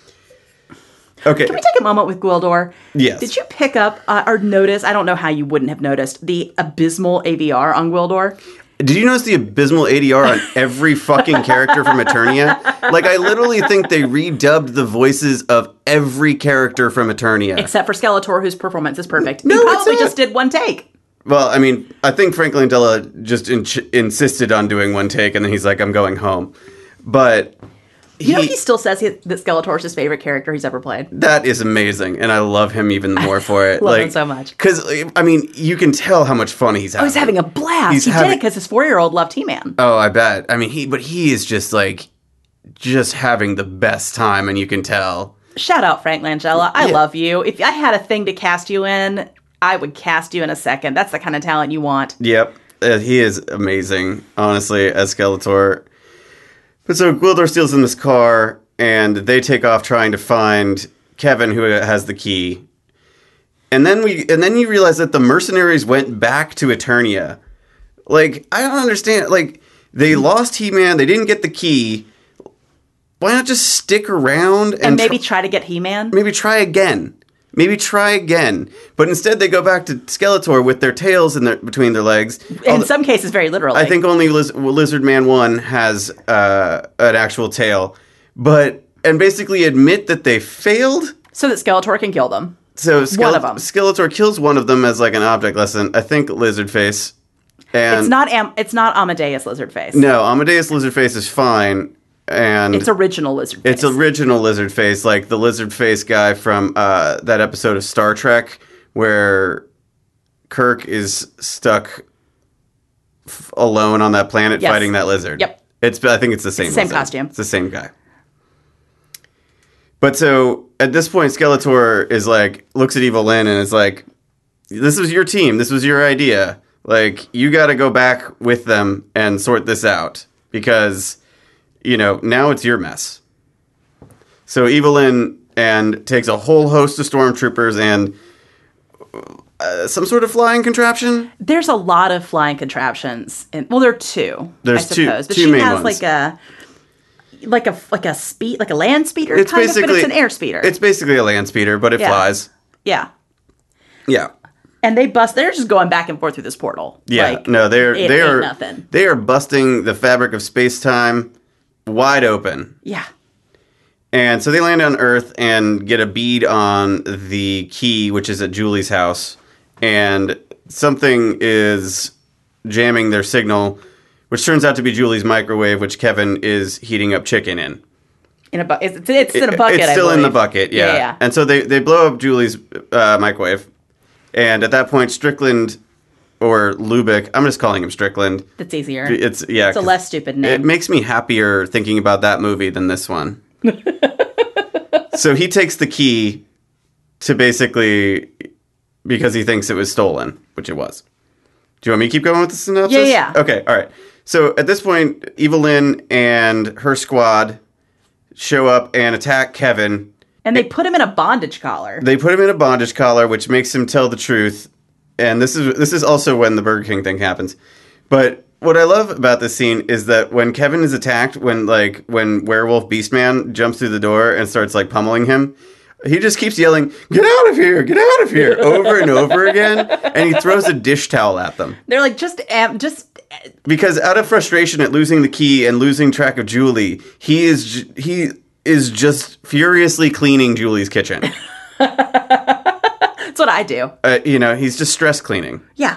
[SPEAKER 2] Okay.
[SPEAKER 1] Can we take a moment with Gwildor?
[SPEAKER 2] Yes.
[SPEAKER 1] Did you pick up uh, or notice, I don't know how you wouldn't have noticed, the abysmal A D R on Gwildor?
[SPEAKER 2] Did you notice the abysmal A D R on every fucking character from Eternia? Like, I literally think they redubbed the voices of every character from Eternia.
[SPEAKER 1] Except for Skeletor, whose performance is perfect.
[SPEAKER 2] No,
[SPEAKER 1] he
[SPEAKER 2] it's
[SPEAKER 1] probably
[SPEAKER 2] not.
[SPEAKER 1] just did one take.
[SPEAKER 2] Well, I mean, I think Frank Langella just in- insisted on doing one take, and then he's like, I'm going home. But
[SPEAKER 1] You know, he still says he, that Skeletor is his favorite character he's ever played.
[SPEAKER 2] That is amazing, and I love him even more for it.
[SPEAKER 1] love
[SPEAKER 2] like,
[SPEAKER 1] him so much.
[SPEAKER 2] Because, I mean, you can tell how much fun he's having.
[SPEAKER 1] Oh, he's having a blast.
[SPEAKER 2] He's
[SPEAKER 1] he
[SPEAKER 2] having...
[SPEAKER 1] did it because his four-year-old loved He-Man.
[SPEAKER 2] Oh, I bet. I mean, he, but he is just, like, just having the best time, and you can tell.
[SPEAKER 1] Shout out Frank Langella. I
[SPEAKER 2] yeah.
[SPEAKER 1] love you. If I had a thing to cast you in, I would cast you in a second. That's the kind of talent you want.
[SPEAKER 2] Yep. Uh, he is amazing, honestly, as Skeletor. But so Gwildor steals in this car, and they take off trying to find Kevin, who has the key. And then we, and then you realize that the mercenaries went back to Eternia. Like, I don't understand. Like, they lost He-Man, they didn't get the key. Why not just stick around and,
[SPEAKER 1] and maybe
[SPEAKER 2] tr-
[SPEAKER 1] try to get He-Man?
[SPEAKER 2] Maybe try again. Maybe try again. But instead they go back to Skeletor with their tails in their, between their legs.
[SPEAKER 1] In
[SPEAKER 2] Although,
[SPEAKER 1] some cases, very literally.
[SPEAKER 2] I think only Liz- Lizard Man one has uh, an actual tail. But, and basically admit that they failed.
[SPEAKER 1] So that Skeletor can kill them.
[SPEAKER 2] So Skele-
[SPEAKER 1] one of them.
[SPEAKER 2] Skeletor kills one of them as like an object lesson. I think Lizardface. And
[SPEAKER 1] It's not Am- It's not Amadeus Lizardface.
[SPEAKER 2] No, Amadeus Lizardface is fine. And
[SPEAKER 1] it's original Lizardface.
[SPEAKER 2] It's original Lizardface, like the Lizardface guy from uh, that episode of Star Trek where Kirk is stuck f- alone on that planet
[SPEAKER 1] yes.
[SPEAKER 2] fighting that lizard.
[SPEAKER 1] Yep.
[SPEAKER 2] It's. I think it's the same.
[SPEAKER 1] It's the same
[SPEAKER 2] lizard.
[SPEAKER 1] costume.
[SPEAKER 2] It's the same guy. But so at this point, Skeletor is like looks at Evil Lyn and is like, "This was your team. This was your idea. Like you got to go back with them and sort this out because." You know, now it's your mess. So Evil Lyn and takes a whole host of stormtroopers and uh, some sort of flying contraption.
[SPEAKER 1] There's a lot of flying contraptions. In, well, there are two.
[SPEAKER 2] There's
[SPEAKER 1] I
[SPEAKER 2] two,
[SPEAKER 1] suppose. But
[SPEAKER 2] two
[SPEAKER 1] she
[SPEAKER 2] main
[SPEAKER 1] has
[SPEAKER 2] ones.
[SPEAKER 1] like a like a like a speed like a land speeder
[SPEAKER 2] It's
[SPEAKER 1] kind of,
[SPEAKER 2] basically
[SPEAKER 1] but it's an air speeder.
[SPEAKER 2] It's basically a land speeder, but it
[SPEAKER 1] Yeah.
[SPEAKER 2] flies.
[SPEAKER 1] Yeah.
[SPEAKER 2] Yeah.
[SPEAKER 1] And they bust. They're just going back and forth through this portal.
[SPEAKER 2] Yeah.
[SPEAKER 1] Like,
[SPEAKER 2] no, they're
[SPEAKER 1] it
[SPEAKER 2] they
[SPEAKER 1] ain't
[SPEAKER 2] are
[SPEAKER 1] nothing.
[SPEAKER 2] they are busting the fabric of space time wide open.
[SPEAKER 1] Yeah.
[SPEAKER 2] And so they land on Earth and get a bead on the key, which is at Julie's house. And something is jamming their signal, which turns out to be Julie's microwave, which Kevin is heating up chicken in.
[SPEAKER 1] In a bu- it's, it's in a bucket.
[SPEAKER 2] It's
[SPEAKER 1] I
[SPEAKER 2] still in the
[SPEAKER 1] believe.
[SPEAKER 2] bucket, yeah.
[SPEAKER 1] Yeah, yeah.
[SPEAKER 2] And so they, they blow up Julie's uh, microwave. And at that point, Strickland... Or Lubick. I'm just calling him Strickland.
[SPEAKER 1] That's easier.
[SPEAKER 2] It's yeah.
[SPEAKER 1] It's a less stupid name.
[SPEAKER 2] It makes me happier thinking about that movie than this one. So he takes the key to basically because he thinks it was stolen, which it was. Do you want me to keep going with the synopsis?
[SPEAKER 1] Yeah, yeah.
[SPEAKER 2] Okay, all right. So at this point, Evil Lyn and her squad show up and attack Kevin.
[SPEAKER 1] And they put him in a bondage collar.
[SPEAKER 2] They put him in a bondage collar, which makes him tell the truth. And this is this is also when the Burger King thing happens. But what I love about this scene is that when Kevin is attacked, when like when Werewolf Beastman jumps through the door and starts like pummeling him, he just keeps yelling, "Get out of here! Get out of here!" over and over again, and he throws a dish towel at them.
[SPEAKER 1] They're like just um, just
[SPEAKER 2] Because out of frustration at losing the key and losing track of Julie, he is j- he is just furiously cleaning Julie's kitchen.
[SPEAKER 1] That's what I do.
[SPEAKER 2] Uh, you know, he's just stress cleaning.
[SPEAKER 1] Yeah.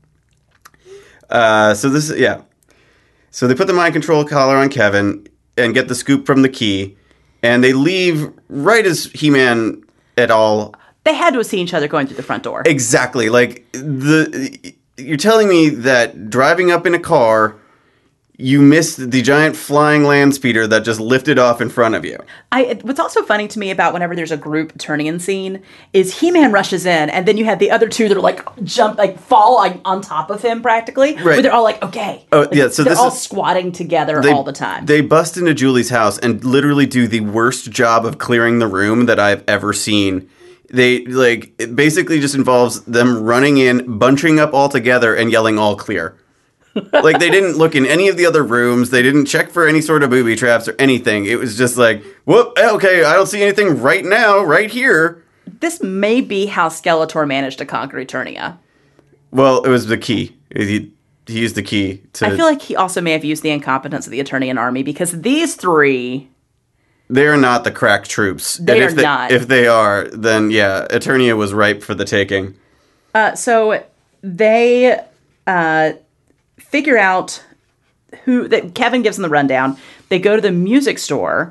[SPEAKER 2] Uh, so this, yeah. So they put the mind control collar on Kevin and get the scoop from the key, and they leave right as He-Man et al.
[SPEAKER 1] They had to have seen each other going through the front door.
[SPEAKER 2] Exactly. Like the, you're telling me that driving up in a car, you missed the giant flying land speeder that just lifted off in front of you.
[SPEAKER 1] I, what's also funny to me about whenever there's a group turning scene is He-Man rushes in, and then you have the other two that are like jump, like fall like on top of him practically.
[SPEAKER 2] Right.
[SPEAKER 1] Where they're all like, okay.
[SPEAKER 2] Oh,
[SPEAKER 1] Like,
[SPEAKER 2] yeah, so
[SPEAKER 1] they're
[SPEAKER 2] this
[SPEAKER 1] all
[SPEAKER 2] is-
[SPEAKER 1] squatting together
[SPEAKER 2] They,
[SPEAKER 1] all the time.
[SPEAKER 2] They bust into Julie's house and literally do the worst job of clearing the room that I've ever seen. They, like, it basically just involves them running in, bunching up all together, and yelling all clear. Like, they didn't look in any of the other rooms. They didn't check for any sort of booby traps or anything. It was just like, whoop, okay, I don't see anything right now, right here.
[SPEAKER 1] This may be how Skeletor managed to conquer Eternia.
[SPEAKER 2] Well, it was the key. He, he used the key to...
[SPEAKER 1] I feel like he also may have used the incompetence of the Eternian army, because these three...
[SPEAKER 2] They're not the crack troops.
[SPEAKER 1] They
[SPEAKER 2] and
[SPEAKER 1] are
[SPEAKER 2] if they,
[SPEAKER 1] not.
[SPEAKER 2] If they are, then yeah, Eternia was ripe for the taking.
[SPEAKER 1] Uh, so they uh, figure out who... that Kevin gives them the rundown. They go to the music store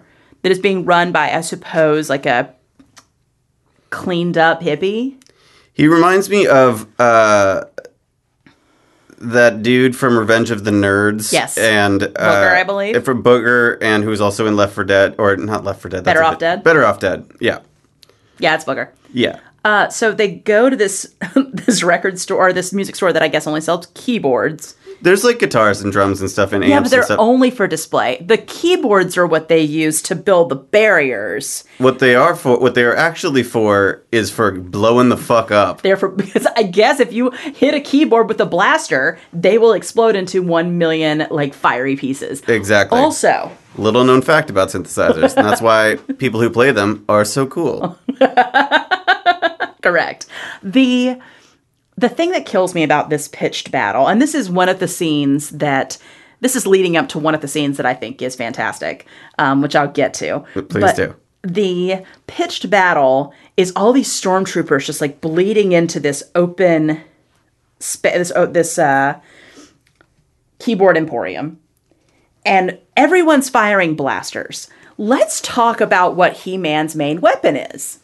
[SPEAKER 1] that is being run by, I suppose, like a cleaned up hippie.
[SPEAKER 2] He reminds me of uh, that dude from Revenge of the Nerds.
[SPEAKER 1] Yes.
[SPEAKER 2] And, uh,
[SPEAKER 1] Booger, I believe.
[SPEAKER 2] From Booger, and who's also in Left four Dead. Or not Left four Dead.
[SPEAKER 1] Better
[SPEAKER 2] that's
[SPEAKER 1] Off Dead?
[SPEAKER 2] Better Off Dead, yeah.
[SPEAKER 1] Yeah, it's Booger.
[SPEAKER 2] Yeah.
[SPEAKER 1] Uh, so they go to this this record store, or this music store that I guess only sells keyboards.
[SPEAKER 2] There's like guitars and drums and stuff and amps
[SPEAKER 1] Yeah, but
[SPEAKER 2] and
[SPEAKER 1] they're
[SPEAKER 2] stuff.
[SPEAKER 1] only for display. The keyboards are what they use to build the barriers.
[SPEAKER 2] What they are for, what they are actually for, is for blowing the fuck up.
[SPEAKER 1] They're for, because I guess if you hit a keyboard with a blaster, they will explode into one million like fiery pieces.
[SPEAKER 2] Exactly.
[SPEAKER 1] Also,
[SPEAKER 2] little known fact about synthesizers, and that's why people who play them are so cool.
[SPEAKER 1] correct. The the thing that kills me about this pitched battle, and this is one of the scenes that this is leading up to one of the scenes that I think is fantastic, um, which I'll get to.
[SPEAKER 2] Please
[SPEAKER 1] but
[SPEAKER 2] do.
[SPEAKER 1] The pitched battle is all these stormtroopers just like bleeding into this open spa- this oh, this uh, keyboard emporium, and everyone's firing blasters. Let's talk about what He-Man's main weapon is.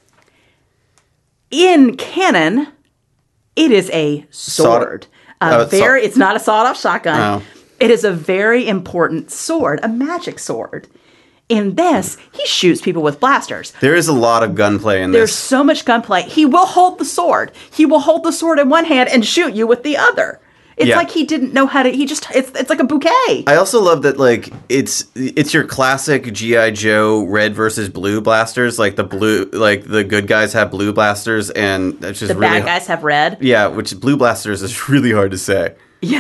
[SPEAKER 1] In canon, it is a sword.
[SPEAKER 2] Solder-
[SPEAKER 1] A
[SPEAKER 2] uh,
[SPEAKER 1] very,
[SPEAKER 2] so-
[SPEAKER 1] it's not a sawed-off shotgun.
[SPEAKER 2] Oh.
[SPEAKER 1] It is a very important sword, a magic sword. In this, he shoots people with blasters.
[SPEAKER 2] There is a lot of gunplay in
[SPEAKER 1] There's
[SPEAKER 2] this.
[SPEAKER 1] so much gunplay. He will hold the sword. He will hold the sword in one hand and shoot you with the other. It's
[SPEAKER 2] Yeah.
[SPEAKER 1] like he didn't know how to. He just. It's it's like a bouquet.
[SPEAKER 2] I also love that, like, it's it's your classic G I. Joe red versus blue blasters. Like the blue, like the good guys have blue blasters, and that's just
[SPEAKER 1] the
[SPEAKER 2] really
[SPEAKER 1] bad guys have red.
[SPEAKER 2] Yeah, which blue blasters is really hard to say.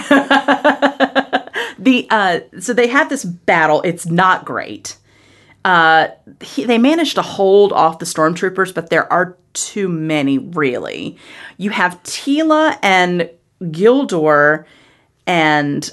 [SPEAKER 1] The uh, so they have this battle. It's not great. Uh, he, they managed to hold off the stormtroopers, but there are too many. Really, you have Tila and Gildor and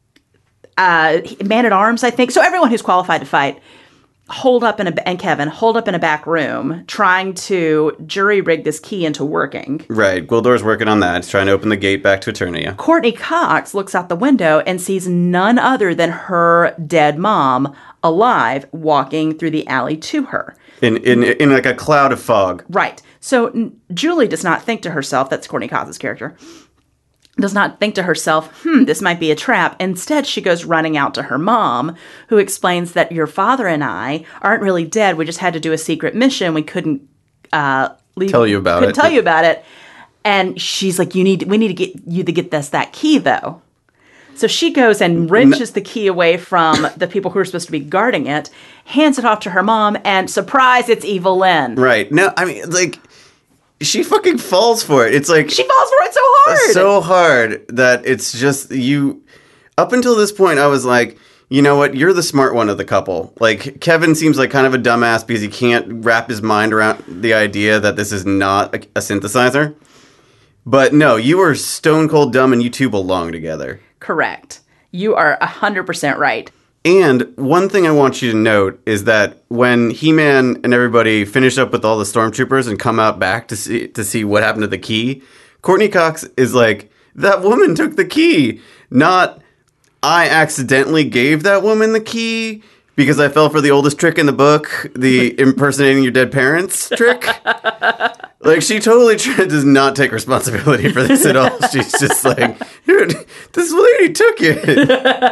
[SPEAKER 1] uh, Man at Arms. I think so. Everyone who's qualified to fight hold up in a and Kevin hold up in a back room trying to jury rig this key into working.
[SPEAKER 2] Right, Gwildor's working on that. He's trying to open the gate back to Eternia.
[SPEAKER 1] Courtney Cox looks out the window and sees none other than her dead mom alive walking through the alley to her.
[SPEAKER 2] In in in like a cloud of fog.
[SPEAKER 1] Right. So n- Julie does not think to herself, that's Courtney Cox's character, does not think to herself, hmm, this might be a trap. Instead, she goes running out to her mom, who explains that your father and I aren't really dead. We just had to do a secret mission. We couldn't uh, leave,
[SPEAKER 2] Tell you about
[SPEAKER 1] couldn't
[SPEAKER 2] it.
[SPEAKER 1] tell you about it. And she's like, "You need, we need to get you to get this that key, though." So she goes and wrenches the key away from the people who are supposed to be guarding it, hands it off to her mom, and surprise, it's Evil Lynn.
[SPEAKER 2] Right. No, I mean, like, she fucking falls for it. It's like
[SPEAKER 1] She falls for it so hard.
[SPEAKER 2] so hard that it's just you. Up until this point, I was like, you know what? You're the smart one of the couple. Like, Kevin seems like kind of a dumbass because he can't wrap his mind around the idea that this is not a, a synthesizer. But no, you are stone cold dumb, and you two belong together.
[SPEAKER 1] Correct. You are one hundred percent right.
[SPEAKER 2] And one thing I want you to note is that when He-Man and everybody finish up with all the stormtroopers and come out back to see to see what happened to the key, Courtney Cox is like, that woman took the key, not I accidentally gave that woman the key because I fell for the oldest trick in the book, the impersonating your dead parents trick. Like, she totally tr- does not take responsibility for this at all. She's just like, dude, this lady took it.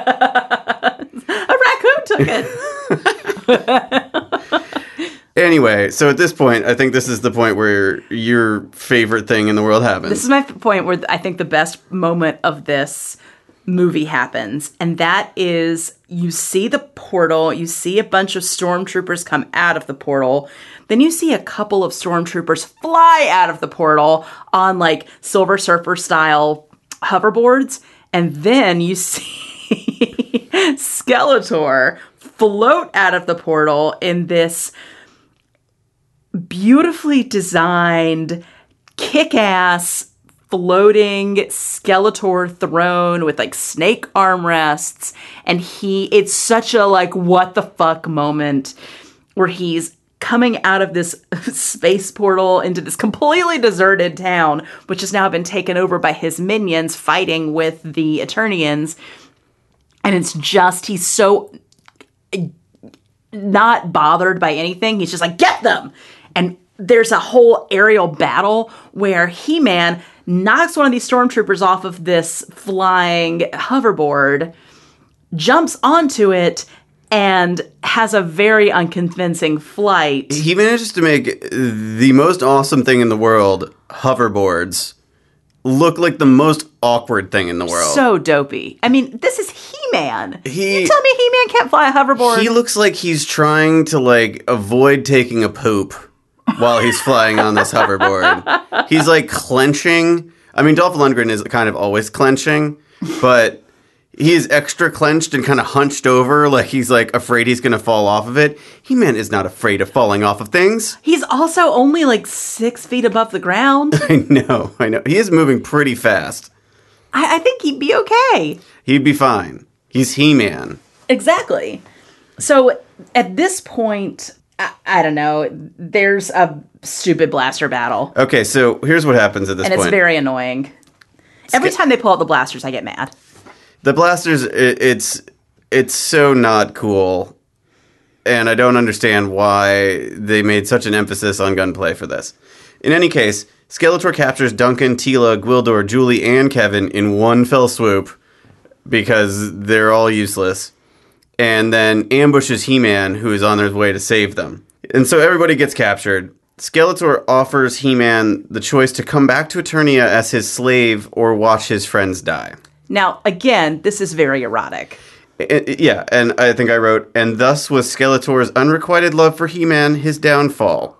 [SPEAKER 1] A raccoon took it.
[SPEAKER 2] Anyway, so at this point, I think this is the point where your favorite thing in the world happens.
[SPEAKER 1] This is my f- point where I think the best moment of this movie happens, and that is you see the portal, you see a bunch of stormtroopers come out of the portal, then you see a couple of stormtroopers fly out of the portal on like Silver Surfer style hoverboards, and then you see Skeletor float out of the portal in this beautifully designed, kick-ass floating Skeletor throne with like snake armrests, and he it's such a like what the fuck moment where he's coming out of this space portal into this completely deserted town, which has now been taken over by his minions fighting with the Eternians. And it's just he's so not bothered by anything. He's just like, get them! And there's a whole aerial battle where He-Man knocks one of these stormtroopers off of this flying hoverboard, jumps onto it, and has a very unconvincing flight.
[SPEAKER 2] He manages to make the most awesome thing in the world, hoverboards, look like the most awkward thing in the world.
[SPEAKER 1] So dopey. I mean, this is He-Man.
[SPEAKER 2] He,
[SPEAKER 1] you tell me He-Man can't fly a hoverboard?
[SPEAKER 2] He looks like he's trying to, like, avoid taking a poop while he's flying on this hoverboard. He's, like, clenching. I mean, Dolph Lundgren is kind of always clenching, but he is extra clenched and kind of hunched over, like he's, like, afraid he's going to fall off of it. He-Man is not afraid of falling off of things.
[SPEAKER 1] He's also only, like, six feet above the ground.
[SPEAKER 2] I know, I know. He is moving pretty fast.
[SPEAKER 1] I, I think he'd be okay.
[SPEAKER 2] He'd be fine. He's He-Man.
[SPEAKER 1] Exactly. So, at this point, I, I don't know, there's a stupid blaster battle.
[SPEAKER 2] Okay, so here's what happens at this
[SPEAKER 1] and
[SPEAKER 2] point.
[SPEAKER 1] And it's very annoying. Every time they pull out the blasters, I get mad.
[SPEAKER 2] The blasters, it, it's it's so not cool, and I don't understand why they made such an emphasis on gunplay for this. In any case, Skeletor captures Duncan, Teela, Gwildor, Julie, and Kevin in one fell swoop because they're all useless, and then ambushes He-Man, who is on his way to save them. And so everybody gets captured. Skeletor offers He-Man the choice to come back to Eternia as his slave or watch his friends die.
[SPEAKER 1] Now, again, this is very erotic.
[SPEAKER 2] It, yeah, and I think I wrote, and thus was Skeletor's unrequited love for He-Man his downfall.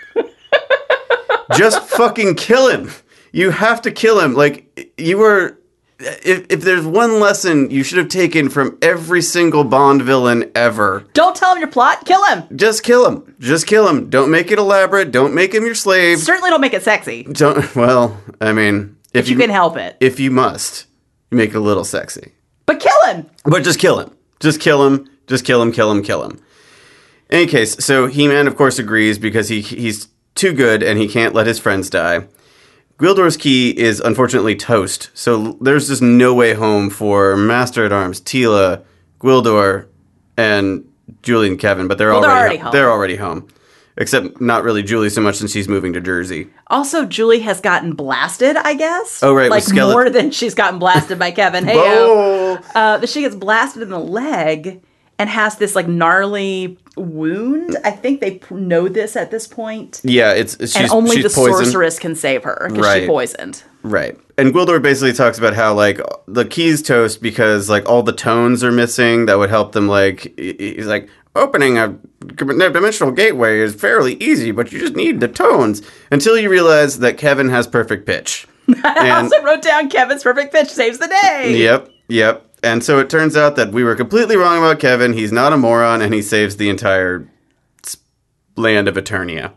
[SPEAKER 2] Just fucking kill him. You have to kill him. Like, you were... If, if there's one lesson you should have taken from every single Bond villain ever...
[SPEAKER 1] Don't tell him your plot, kill him!
[SPEAKER 2] Just kill him. Just kill him. Don't make it elaborate. Don't make him your slave.
[SPEAKER 1] Certainly don't make it sexy.
[SPEAKER 2] Don't... Well, I mean... If,
[SPEAKER 1] if you, you can help it.
[SPEAKER 2] If you must, you make it a little sexy.
[SPEAKER 1] But kill him!
[SPEAKER 2] But just kill him. Just kill him. Just kill him, kill him, kill him. In any case, so He-Man, of course, agrees because he he's too good and he can't let his friends die. Gwildor's key is unfortunately toast, so there's just no way home for Master-at-Arms, Teela, Gwildor, and Julie and Kevin, but they're,
[SPEAKER 1] well,
[SPEAKER 2] already,
[SPEAKER 1] they're already home.
[SPEAKER 2] They're already home. Except not really Julie so much since she's moving to Jersey.
[SPEAKER 1] Also, Julie has gotten blasted, I guess.
[SPEAKER 2] Oh, right.
[SPEAKER 1] Like,
[SPEAKER 2] Skele-
[SPEAKER 1] more than she's gotten blasted by Kevin. Hey, uh, but she gets blasted in the leg and has this, like, gnarly wound. I think they know this at this point.
[SPEAKER 2] Yeah, it's she's,
[SPEAKER 1] And only
[SPEAKER 2] she's
[SPEAKER 1] the
[SPEAKER 2] poisoned.
[SPEAKER 1] sorceress can save her because
[SPEAKER 2] Right.
[SPEAKER 1] she poisoned.
[SPEAKER 2] Right. And Gwildor basically talks about how, like, the key's toast because, like, all the tones are missing that would help them, like, he's like, opening a dimensional gateway is fairly easy, but you just need the tones. Until you realize that Kevin has perfect pitch.
[SPEAKER 1] I
[SPEAKER 2] And,
[SPEAKER 1] also wrote down Kevin's perfect pitch saves the day.
[SPEAKER 2] Yep, yep. And so it turns out that we were completely wrong about Kevin. He's not a moron, and he saves the entire land of Eternia.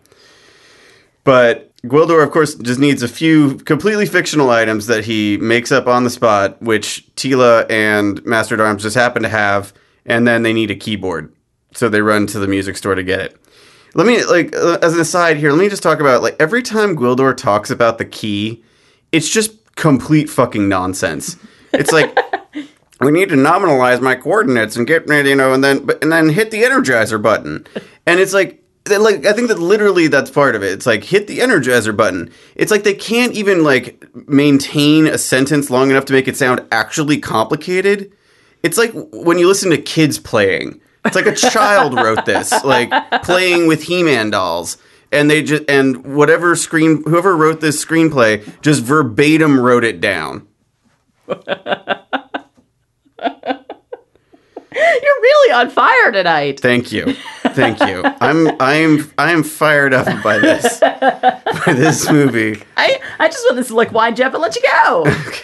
[SPEAKER 2] But Gwildor, of course, just needs a few completely fictional items that he makes up on the spot, which Teela and Master-at-Arms just happen to have, and then they need a keyboard. So they run to the music store to get it. Let me, like, uh, as an aside here, let me just talk about, like, every time Gwildor talks about the key, it's just complete fucking nonsense. It's like, we need to nominalize my coordinates and get, you know, and then and then hit the Energizer button. And it's like, like I think that literally that's part of it. It's like, hit the Energizer button. It's like they can't even, like, maintain a sentence long enough to make it sound actually complicated. It's like when you listen to kids playing. It's like a child wrote this, like playing with He-Man dolls, and they just and whatever screen whoever wrote this screenplay just verbatim wrote it down.
[SPEAKER 1] You're really on fire tonight.
[SPEAKER 2] Thank you, thank you. I'm I'm I'm fired up by this by this movie.
[SPEAKER 1] I I just want this to like wind you up and let you go.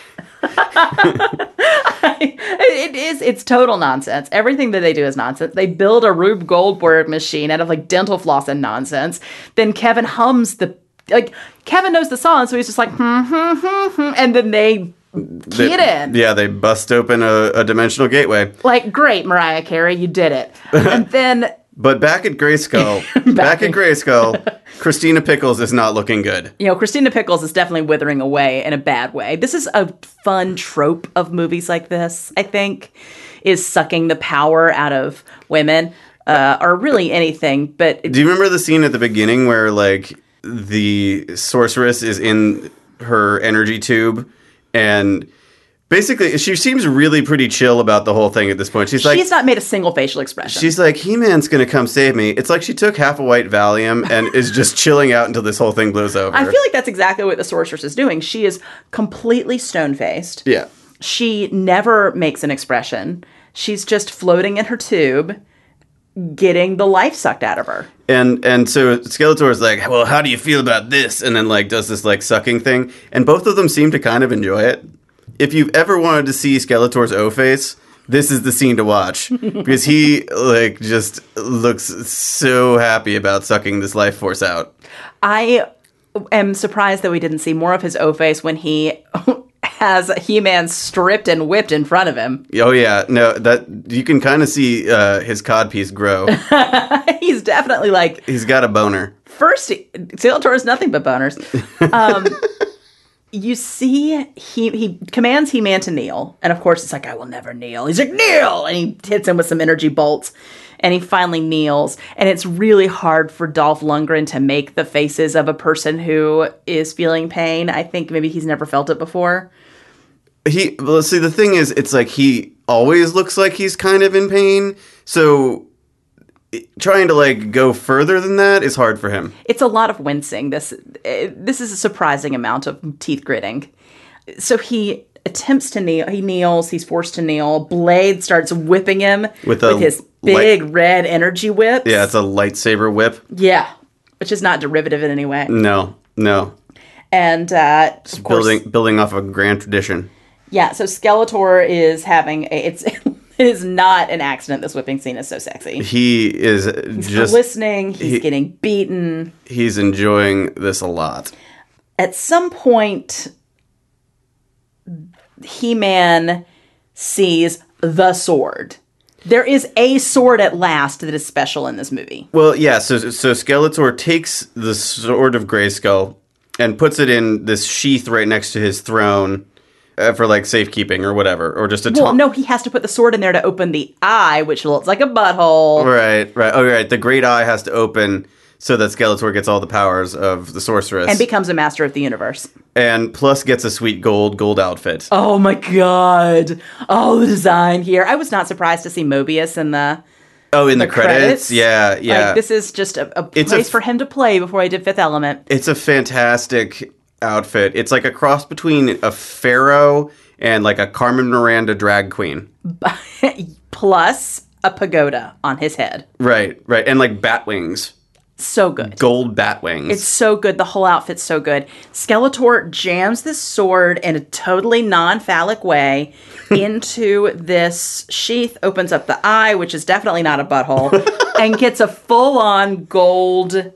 [SPEAKER 1] It is, it's total nonsense. Everything that they do is nonsense. They build a Rube Goldberg machine out of, like, dental floss and nonsense. Then Kevin hums the, like, Kevin knows the song, so he's just like, hmm, hmm, hmm, hmm, and then they key
[SPEAKER 2] They-
[SPEAKER 1] it in.
[SPEAKER 2] Yeah, they bust open a, a dimensional gateway.
[SPEAKER 1] Like, great, Mariah Carey, you did it. And then,
[SPEAKER 2] But back at Grayskull, back at Grayskull, Christina Pickles is not looking good.
[SPEAKER 1] you know, Christina Pickles is definitely withering away in a bad way. This is a fun trope of movies like this, I think, is sucking the power out of women. uh, or really anything. But it,
[SPEAKER 2] Do you remember the scene at the beginning where, like, the sorceress is in her energy tube and basically she seems really pretty chill about the whole thing at this point. She's like,
[SPEAKER 1] she's not made a single facial expression.
[SPEAKER 2] she's like, He-Man's going to come save me. It's like she took half a white Valium and is just chilling out until this whole thing blows over.
[SPEAKER 1] I feel like that's exactly what the sorceress is doing. She is completely stone-faced.
[SPEAKER 2] Yeah.
[SPEAKER 1] She never makes an expression. She's just floating in her tube, getting the life sucked out of her.
[SPEAKER 2] And and so Skeletor's like, well, how do you feel about this? And then, like, does this, like, sucking thing. And both of them seem to kind of enjoy it. If you've ever wanted to see Skeletor's O-face, this is the scene to watch. Because he, like, just looks so happy about sucking this life force out.
[SPEAKER 1] I am surprised that we didn't see more of his O-face when he has He-Man stripped and whipped in front of him.
[SPEAKER 2] Oh, yeah. No, that you can kind of see uh, his codpiece grow.
[SPEAKER 1] He's definitely like...
[SPEAKER 2] He's got a boner.
[SPEAKER 1] First, Skeletor is nothing but boners. Um, you see, he he commands He-Man to kneel. And of course, it's like, I will never kneel. He's like, kneel! And he hits him with some energy bolts. And he finally kneels. And it's really hard for Dolph Lundgren to make the faces of a person who is feeling pain. I think maybe he's never felt it before.
[SPEAKER 2] He, well, see, the thing is, it's like he always looks like he's kind of in pain. So trying to, like, go further than that is hard for him.
[SPEAKER 1] It's a lot of wincing. This this is a surprising amount of teeth gritting. So he attempts to kneel. He kneels. He's forced to kneel. Blade starts whipping him with, with his big light, red energy whip.
[SPEAKER 2] Yeah, it's a lightsaber whip.
[SPEAKER 1] Yeah, which is not derivative in any way.
[SPEAKER 2] No, no.
[SPEAKER 1] And uh, of course,
[SPEAKER 2] building building off a grand tradition.
[SPEAKER 1] Yeah, so Skeletor is having a, it's it is not an accident. This whipping scene is so sexy.
[SPEAKER 2] He is
[SPEAKER 1] he's
[SPEAKER 2] just
[SPEAKER 1] listening. He's
[SPEAKER 2] he,
[SPEAKER 1] getting beaten.
[SPEAKER 2] He's enjoying this a lot.
[SPEAKER 1] At some point, He-Man sees the sword. There is a sword at last that is special in this movie.
[SPEAKER 2] Well, yeah. So so Skeletor takes the sword of Grayskull and puts it in this sheath right next to his throne. Uh, for, like, safekeeping or whatever, or just a
[SPEAKER 1] well,
[SPEAKER 2] taunt.
[SPEAKER 1] No, he has to put the sword in there to open the eye, which looks like a butthole.
[SPEAKER 2] Right, right. Oh, right. The Great Eye has to open so that Skeletor gets all the powers of the sorceress.
[SPEAKER 1] And becomes a master of the universe.
[SPEAKER 2] And plus gets a sweet gold, gold outfit.
[SPEAKER 1] Oh, my God. Oh, the design here. I was not surprised to see Mobius in the...
[SPEAKER 2] Oh, in the,
[SPEAKER 1] the
[SPEAKER 2] credits?
[SPEAKER 1] credits?
[SPEAKER 2] Yeah, yeah.
[SPEAKER 1] Like, this is just a, a place
[SPEAKER 2] a f-
[SPEAKER 1] for him to play before he did Fifth Element.
[SPEAKER 2] It's a fantastic outfit. It's like a cross between a pharaoh and like a Carmen Miranda drag queen.
[SPEAKER 1] Plus a pagoda on his head.
[SPEAKER 2] Right, right. And like bat wings.
[SPEAKER 1] So good.
[SPEAKER 2] Gold bat wings.
[SPEAKER 1] It's so good. The whole outfit's so good. Skeletor jams this sword in a totally non-phallic way into this sheath, opens up the eye, which is definitely not a butthole, and gets a full-on gold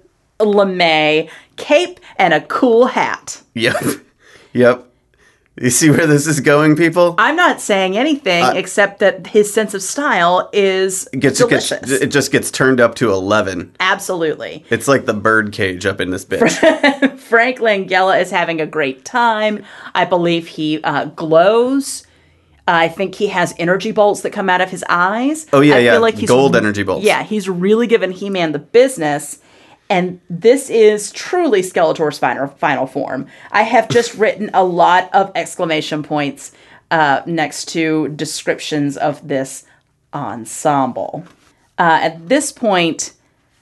[SPEAKER 1] lame cape and a cool hat.
[SPEAKER 2] Yep. Yep. You see where this is going, people?
[SPEAKER 1] I'm not saying anything uh, except that his sense of style is
[SPEAKER 2] gets,
[SPEAKER 1] delicious.
[SPEAKER 2] It, gets, it just gets turned up to eleven.
[SPEAKER 1] Absolutely.
[SPEAKER 2] It's like the bird cage up in this bitch.
[SPEAKER 1] Frank Langella is having a great time. I believe he uh, glows. I think he has energy bolts that come out of his eyes.
[SPEAKER 2] Oh, yeah,
[SPEAKER 1] I
[SPEAKER 2] yeah.
[SPEAKER 1] Feel like he's,
[SPEAKER 2] gold energy bolts.
[SPEAKER 1] Yeah, he's really given He-Man the business. And this is truly Skeletor's final, final form. I have just written a lot of exclamation points uh, next to descriptions of this ensemble. Uh, at this point,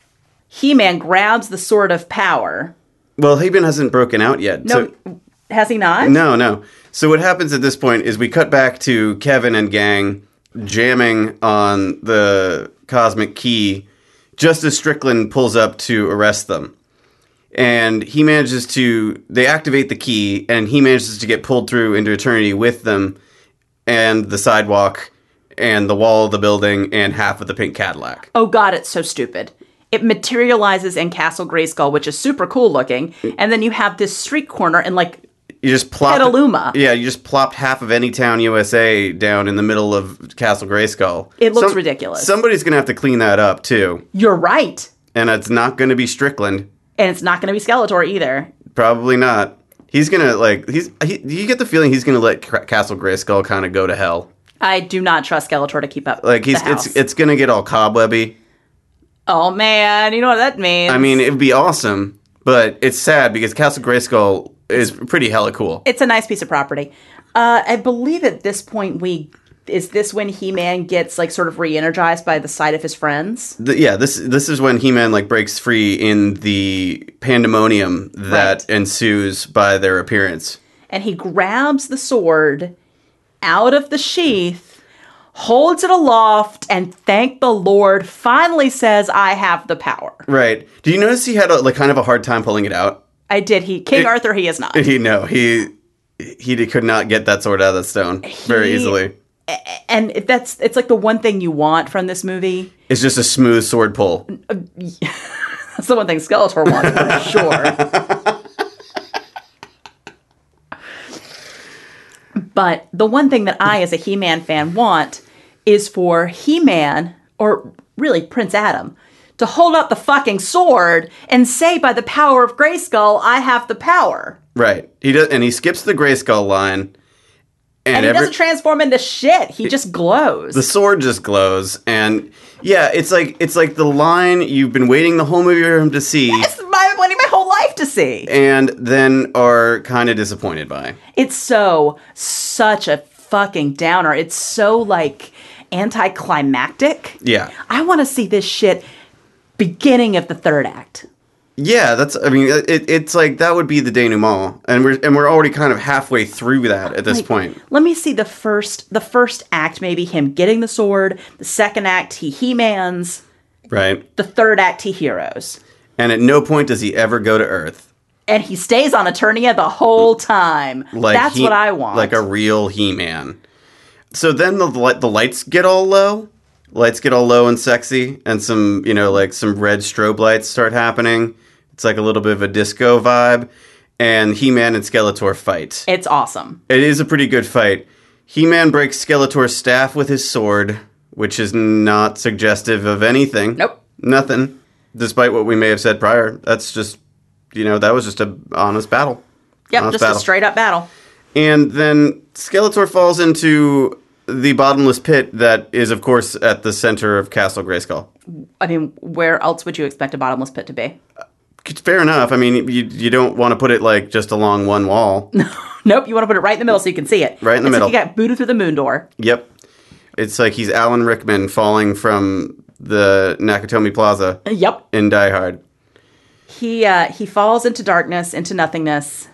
[SPEAKER 1] He-Man grabs the Sword of Power.
[SPEAKER 2] Well, He-Man hasn't broken out yet.
[SPEAKER 1] No,
[SPEAKER 2] so,
[SPEAKER 1] has he not?
[SPEAKER 2] No, no. So what happens at this point is we cut back to Kevin and gang jamming on the cosmic key just as Strickland pulls up to arrest them. And he manages to... They activate the key, and he manages to get pulled through into eternity with them, and the sidewalk, and the wall of the building, and half of the pink Cadillac.
[SPEAKER 1] Oh god, it's so stupid. It materializes in Castle Grayskull, which is super cool looking, and then you have this street corner and, like,
[SPEAKER 2] You just plopped...
[SPEAKER 1] Petaluma.
[SPEAKER 2] Yeah, you just plopped half of Anytown, U S A down in the middle of Castle Grayskull.
[SPEAKER 1] It looks Some, ridiculous.
[SPEAKER 2] Somebody's going to have to clean that up, too.
[SPEAKER 1] You're right.
[SPEAKER 2] And it's not going to be Strickland.
[SPEAKER 1] And it's not going to be Skeletor, either.
[SPEAKER 2] Probably not. He's going to, like... he's. He, you get the feeling he's going to let Castle Grayskull kind of go to hell.
[SPEAKER 1] I do not trust Skeletor to keep up
[SPEAKER 2] Like, he's
[SPEAKER 1] the house.
[SPEAKER 2] it's it's going to get all cobwebby.
[SPEAKER 1] Oh, man. You know what that means.
[SPEAKER 2] I mean, it would be awesome, but it's sad because Castle Grayskull is pretty hella cool.
[SPEAKER 1] It's a nice piece of property. Uh, I believe at this point we... Is this when He-Man gets, like, sort of re-energized by the sight of his friends?
[SPEAKER 2] The, yeah, this this is when He-Man, like, breaks free in the pandemonium that
[SPEAKER 1] Right.
[SPEAKER 2] ensues by their appearance.
[SPEAKER 1] And he grabs the sword out of the sheath, holds it aloft, and thank the Lord, finally says, I have the power.
[SPEAKER 2] Right. Do you notice he had, a, like, kind of a hard time pulling it out?
[SPEAKER 1] I did. He King
[SPEAKER 2] It-
[SPEAKER 1] Arthur, he is not.
[SPEAKER 2] He, no, he, he could not get that sword out of the stone very
[SPEAKER 1] He-
[SPEAKER 2] easily.
[SPEAKER 1] And that's it's like the one thing you want from this movie.
[SPEAKER 2] It's just a smooth sword pull.
[SPEAKER 1] That's the one thing Skeletor wants, for sure. But the one thing that I, as a He-Man fan, want is for He-Man, or really Prince Adam, to hold up the fucking sword and say, by the power of Grayskull, I have the power.
[SPEAKER 2] Right. He does, and he skips the Grayskull line. And,
[SPEAKER 1] And he
[SPEAKER 2] every,
[SPEAKER 1] doesn't transform into shit. He just glows.
[SPEAKER 2] the sword just glows. And yeah, it's like it's like the line you've been waiting the whole movie for him to see.
[SPEAKER 1] It's my, wanting my whole life to see.
[SPEAKER 2] And then are kind of disappointed by.
[SPEAKER 1] It's so, such a fucking downer. It's so, like, anticlimactic.
[SPEAKER 2] Yeah.
[SPEAKER 1] I want to see this shit beginning of the third act.
[SPEAKER 2] Yeah, that's. I mean, it, it's like that would be the denouement, and we're and we're already kind of halfway through that at this
[SPEAKER 1] Like,
[SPEAKER 2] point.
[SPEAKER 1] Let me see the first, the first act, maybe him getting the sword. The second act, he He-Mans.
[SPEAKER 2] Right.
[SPEAKER 1] The third act, he heroes.
[SPEAKER 2] And at no point does he ever go to Earth.
[SPEAKER 1] And he stays on Eternia the whole time.
[SPEAKER 2] Like
[SPEAKER 1] That's
[SPEAKER 2] he-
[SPEAKER 1] what I want.
[SPEAKER 2] Like a real He-Man. So then the li- the lights get all low. Lights get all low and sexy, and some you know like some red strobe lights start happening. It's like a little bit of a disco vibe, and He-Man and Skeletor fight.
[SPEAKER 1] It's awesome.
[SPEAKER 2] It is a pretty good fight. He-Man breaks Skeletor's staff with his sword, which is not suggestive of anything.
[SPEAKER 1] Nope.
[SPEAKER 2] Nothing. Despite what we may have said prior, that's just, you know, that was just a honest battle.
[SPEAKER 1] Yep,
[SPEAKER 2] Honest
[SPEAKER 1] just
[SPEAKER 2] battle.
[SPEAKER 1] a straight up battle.
[SPEAKER 2] And then Skeletor falls into the bottomless pit that is, of course, at the center of Castle Grayskull.
[SPEAKER 1] I mean, where else would you expect a bottomless pit to be?
[SPEAKER 2] Fair enough. I mean, you you don't want to put it like just along one wall.
[SPEAKER 1] Nope, you want to put it right in the middle so you can see it.
[SPEAKER 2] Right in the
[SPEAKER 1] it's
[SPEAKER 2] middle.
[SPEAKER 1] Like you got booted through the moon door.
[SPEAKER 2] Yep. It's like he's Alan Rickman falling from the Nakatomi Plaza
[SPEAKER 1] Yep.
[SPEAKER 2] in Die Hard.
[SPEAKER 1] He uh, he falls into darkness, into nothingness.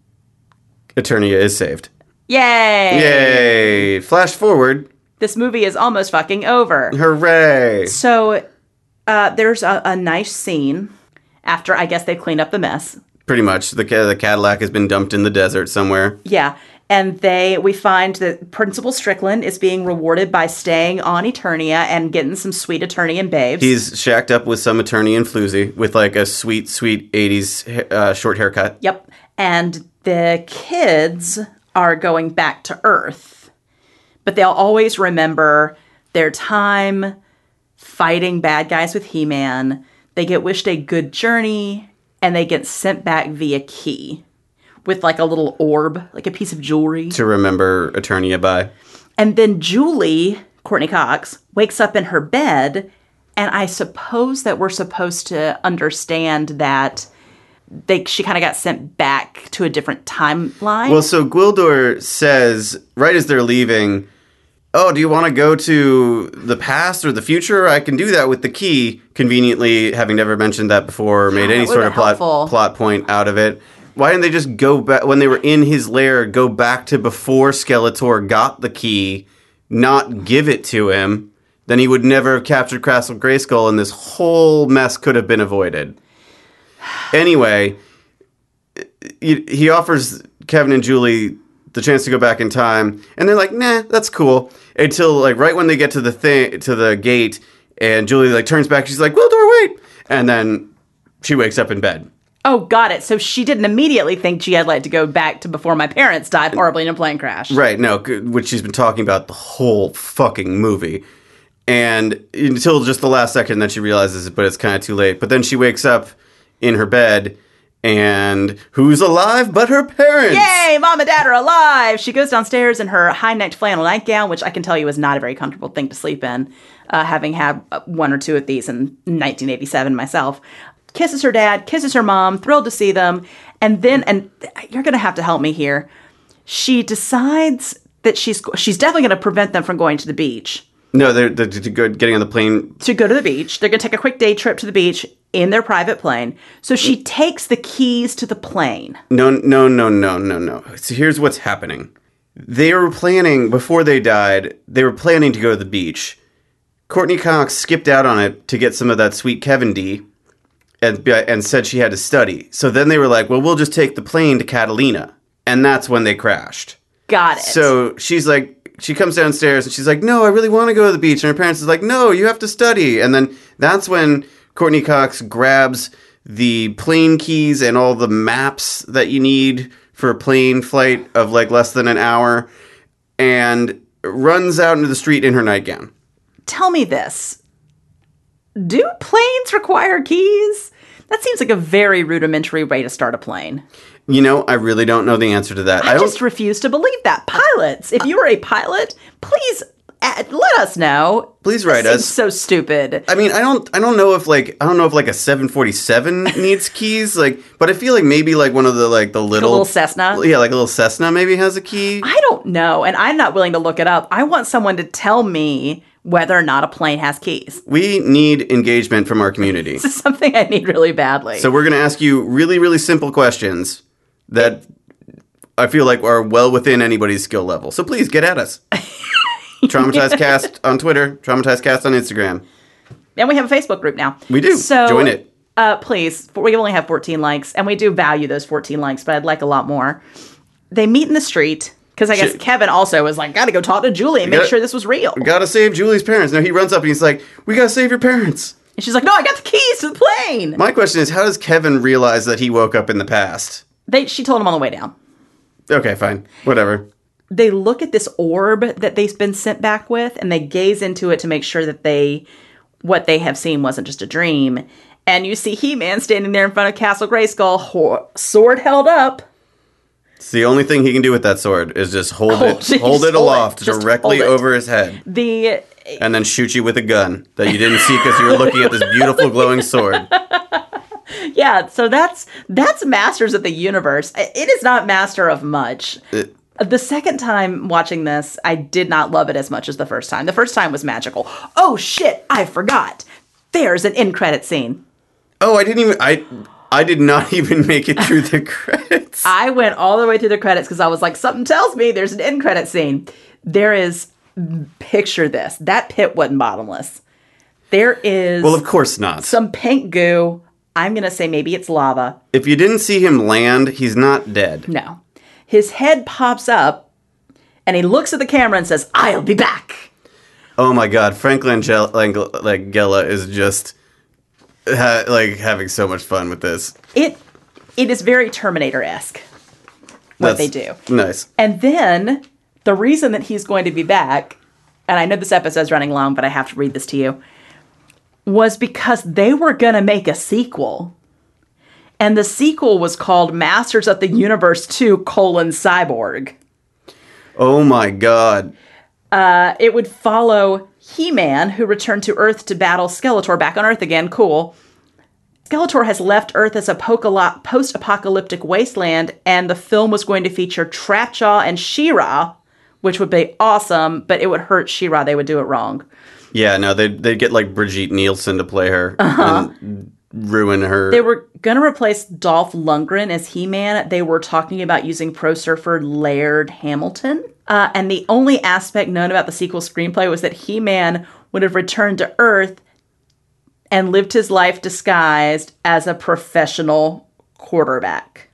[SPEAKER 2] Eternia is saved.
[SPEAKER 1] Yay!
[SPEAKER 2] Yay! Flash forward.
[SPEAKER 1] This movie is almost fucking over.
[SPEAKER 2] Hooray!
[SPEAKER 1] So uh, there's a, a nice scene after I guess they've cleaned up the mess.
[SPEAKER 2] Pretty much. The, ca- the Cadillac has been dumped in the desert somewhere.
[SPEAKER 1] Yeah. And they we find that Principal Strickland is being rewarded by staying on Eternia and getting some sweet Eternian babes.
[SPEAKER 2] He's shacked up with some Eternian floozy with like a sweet, sweet eighties uh, short haircut.
[SPEAKER 1] Yep. And the kids are going back to Earth. But they'll always remember their time fighting bad guys with He-Man. They get wished a good journey, and they get sent back via key with like a little orb, like a piece of jewelry.
[SPEAKER 2] To remember Eternia by.
[SPEAKER 1] And then Julie, Courtney Cox, wakes up in her bed, and I suppose that we're supposed to understand that they she kind of got sent back to a different timeline.
[SPEAKER 2] Well, so Gwildor says, right as they're leaving, oh, do you want to go to the past or the future? I can do that with the key. Conveniently, having never mentioned that before or made
[SPEAKER 1] that
[SPEAKER 2] any
[SPEAKER 1] would've
[SPEAKER 2] sort of
[SPEAKER 1] been
[SPEAKER 2] plot,
[SPEAKER 1] helpful.
[SPEAKER 2] plot point out of it. Why didn't they just go back, when they were in his lair, go back to before Skeletor got the key, not give it to him? Then he would never have captured Castle Grayskull, and this whole mess could have been avoided. Anyway, he he offers Kevin and Julie the chance to go back in time, and they're like, "Nah, that's cool." Until like right when they get to the thing to the gate, and Julie like turns back, she's like, "Wildor, wait!" And then she wakes up in bed.
[SPEAKER 1] Oh, got it. So she didn't immediately think she had like to go back to before my parents died horribly in a plane crash.
[SPEAKER 2] Right? No, g- which she's been talking about the whole fucking movie, and until just the last second, then she realizes it, but it's kind of too late. But then she wakes up in her bed, And who's alive but her parents?
[SPEAKER 1] Yay, mom and dad are alive. She goes downstairs in her high-necked flannel nightgown, which I can tell you is not a very comfortable thing to sleep in, uh, having had one or two of these in nineteen eighty-seven myself. Kisses her dad, kisses her mom, thrilled to see them. And then, and you're going to have to help me here, she decides that she's she's definitely going to prevent them from going to the beach.
[SPEAKER 2] No, they're, they're to go, getting on the plane.
[SPEAKER 1] To go to the beach. They're going to take a quick day trip to the beach in their private plane. So she takes the keys to the plane.
[SPEAKER 2] No, no, no, no, no, no. So here's what's happening. They were planning, before they died, they were planning to go to the beach. Courtney Cox skipped out on it to get some of that sweet Kevin D and, and said she had to study. So then they were like, well, we'll just take the plane to Catalina. And that's when they crashed.
[SPEAKER 1] Got it.
[SPEAKER 2] So she's like, she comes downstairs and she's like, no, I really want to go to the beach. And her parents is like, no, you have to study. And then that's when Courtney Cox grabs the plane keys and all the maps that you need for a plane flight of like less than an hour and runs out into the street in her nightgown.
[SPEAKER 1] Tell me this. Do planes require keys? That seems like a very rudimentary way to start a plane.
[SPEAKER 2] You know, I really don't know the answer to that.
[SPEAKER 1] I,
[SPEAKER 2] I
[SPEAKER 1] just refuse to believe that. Pilots, if you are a pilot, please uh, let us know.
[SPEAKER 2] Please write
[SPEAKER 1] this
[SPEAKER 2] us.
[SPEAKER 1] Seems so stupid.
[SPEAKER 2] I mean, I don't, I don't know if like, I don't know if like a seven forty-seven needs keys, like, but I feel like maybe like one of the like the little,
[SPEAKER 1] a little Cessna.
[SPEAKER 2] Yeah, like a little Cessna maybe has a key.
[SPEAKER 1] I don't know, and I'm not willing to look it up. I want someone to tell me whether or not a plane has keys.
[SPEAKER 2] We need engagement from our community.
[SPEAKER 1] This is something I need really badly.
[SPEAKER 2] So we're going to ask you really, really simple questions that I feel like are well within anybody's skill level. So please get at us. Traumatized Cast on Twitter, Traumatized Cast on Instagram.
[SPEAKER 1] And we have a Facebook group now.
[SPEAKER 2] We do.
[SPEAKER 1] So,
[SPEAKER 2] join it.
[SPEAKER 1] Uh, please, we only have fourteen likes, and we do value those fourteen likes, but I'd like a lot more. They meet in the street. Because I guess
[SPEAKER 2] Shit.
[SPEAKER 1] Kevin also was like, gotta go talk to Julie and make
[SPEAKER 2] gotta,
[SPEAKER 1] sure this was real.
[SPEAKER 2] We gotta save Julie's parents. No, he runs up and he's like, we gotta save your parents.
[SPEAKER 1] And she's like, no, I got the keys to the plane.
[SPEAKER 2] My question is, how does Kevin realize that he woke up in the past?
[SPEAKER 1] They, she told him on the way down.
[SPEAKER 2] Okay, fine. Whatever.
[SPEAKER 1] They look at this orb that they've been sent back with, and they gaze into it to make sure that they, what they have seen wasn't just a dream. And you see He-Man standing there in front of Castle Grayskull, ho- sword held up.
[SPEAKER 2] It's the only thing he can do with that sword is just hold,
[SPEAKER 1] Hold
[SPEAKER 2] it,
[SPEAKER 1] it,
[SPEAKER 2] hold
[SPEAKER 1] just
[SPEAKER 2] it
[SPEAKER 1] hold
[SPEAKER 2] aloft
[SPEAKER 1] it, just
[SPEAKER 2] directly
[SPEAKER 1] hold it.
[SPEAKER 2] over his head,
[SPEAKER 1] The
[SPEAKER 2] and then shoot you with a gun that you didn't see because you were looking at this beautiful glowing sword.
[SPEAKER 1] yeah, so that's that's Masters of the Universe. It is not Master of much.
[SPEAKER 2] It,
[SPEAKER 1] The second time watching this, I did not love it as much as the first time. The first time was magical. Oh shit, I forgot. There's an end credit scene.
[SPEAKER 2] oh, I didn't even. I I did not even make it through the credits.
[SPEAKER 1] I went all the way through the credits because I was like, something tells me there's an end credit scene. There is, picture this. That pit wasn't bottomless. There is
[SPEAKER 2] Well, of course not.
[SPEAKER 1] some pink goo. I'm going to say maybe it's lava.
[SPEAKER 2] If you didn't see him land, he's not dead.
[SPEAKER 1] No. His head pops up and he looks at the camera and says, I'll be back.
[SPEAKER 2] Oh my God, Frank Langella, Lang- Langella is just ha- like having so much fun with this.
[SPEAKER 1] It It is very Terminator-esque, what
[SPEAKER 2] That's
[SPEAKER 1] they do.
[SPEAKER 2] Nice.
[SPEAKER 1] And then the reason that he's going to be back, and I know this episode's running long, but I have to read this to you, was because they were going to make a sequel. And the sequel was called Masters of the Universe two, colon, Cyborg.
[SPEAKER 2] Oh my God.
[SPEAKER 1] Uh, it would follow He-Man, who returned to Earth to battle Skeletor, back on Earth again, cool. Skeletor has left Earth as a pocolo- post-apocalyptic wasteland, and the film was going to feature Trapjaw and She-Ra, which would be awesome, but it would hurt She-Ra. They would do it wrong.
[SPEAKER 2] Yeah, no, they'd, they'd get like Brigitte Nielsen to play her
[SPEAKER 1] Uh-huh.
[SPEAKER 2] and ruin her.
[SPEAKER 1] They were going to replace Dolph Lundgren as He-Man. They were talking about using pro surfer Laird Hamilton. Uh, and the only aspect known about the sequel screenplay was that He-Man would have returned to Earth and lived his life disguised as a professional quarterback.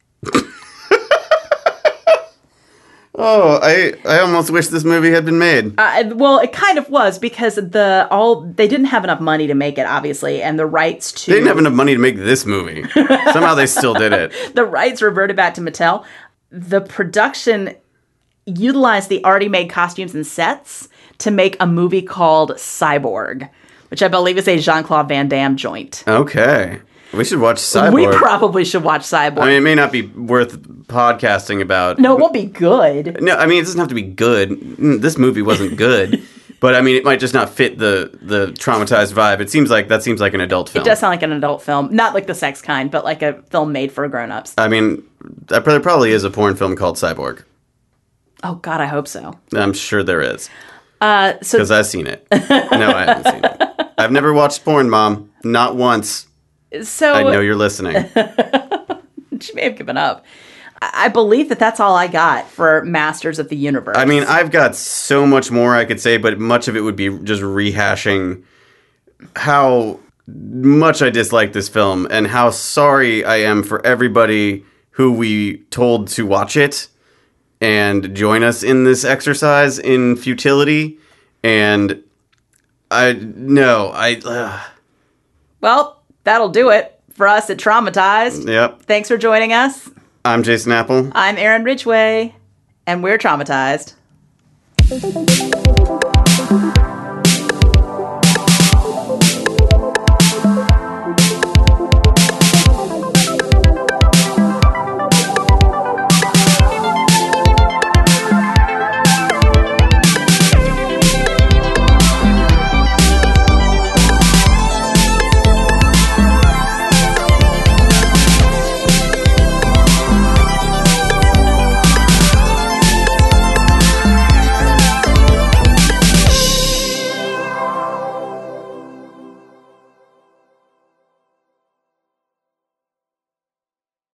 [SPEAKER 2] Oh, I, I almost wish this movie had been made.
[SPEAKER 1] Uh, well, it kind of was because the all they didn't have enough money to make it, obviously, and the rights to
[SPEAKER 2] They didn't have enough money to make this movie. Somehow they still did it.
[SPEAKER 1] the rights reverted back to Mattel. The production utilized the already made costumes and sets to make a movie called Cyborg, which I believe is a Jean-Claude Van Damme joint.
[SPEAKER 2] Okay. We should watch Cyborg.
[SPEAKER 1] We probably should watch Cyborg.
[SPEAKER 2] I mean, it may not be worth podcasting about.
[SPEAKER 1] No, it won't be good.
[SPEAKER 2] No, I mean, it doesn't have to be good. Mm, This movie wasn't good. But, I mean, it might just not fit the, the traumatized vibe. It seems like, that seems like an adult film.
[SPEAKER 1] It does sound like an adult film. Not like the sex kind, but like a film made for grown-ups.
[SPEAKER 2] I mean, there probably is a porn film called Cyborg.
[SPEAKER 1] Oh, God, I hope so.
[SPEAKER 2] I'm sure there is.
[SPEAKER 1] Uh, so
[SPEAKER 2] Because I've seen it. No, I haven't seen it. I've never watched porn, Mom. Not once.
[SPEAKER 1] So
[SPEAKER 2] I know you're listening.
[SPEAKER 1] She may have given up. I believe that that's all I got for Masters of the Universe.
[SPEAKER 2] I mean, I've got so much more I could say, but much of it would be just rehashing how much I dislike this film and how sorry I am for everybody who we told to watch it and join us in this exercise in futility. And I, no, I, uh,
[SPEAKER 1] Well, that'll do it for us at Traumatized.
[SPEAKER 2] Yep.
[SPEAKER 1] Thanks for joining us.
[SPEAKER 2] I'm Jason Apple.
[SPEAKER 1] I'm Erin Ridgway, and we're traumatized.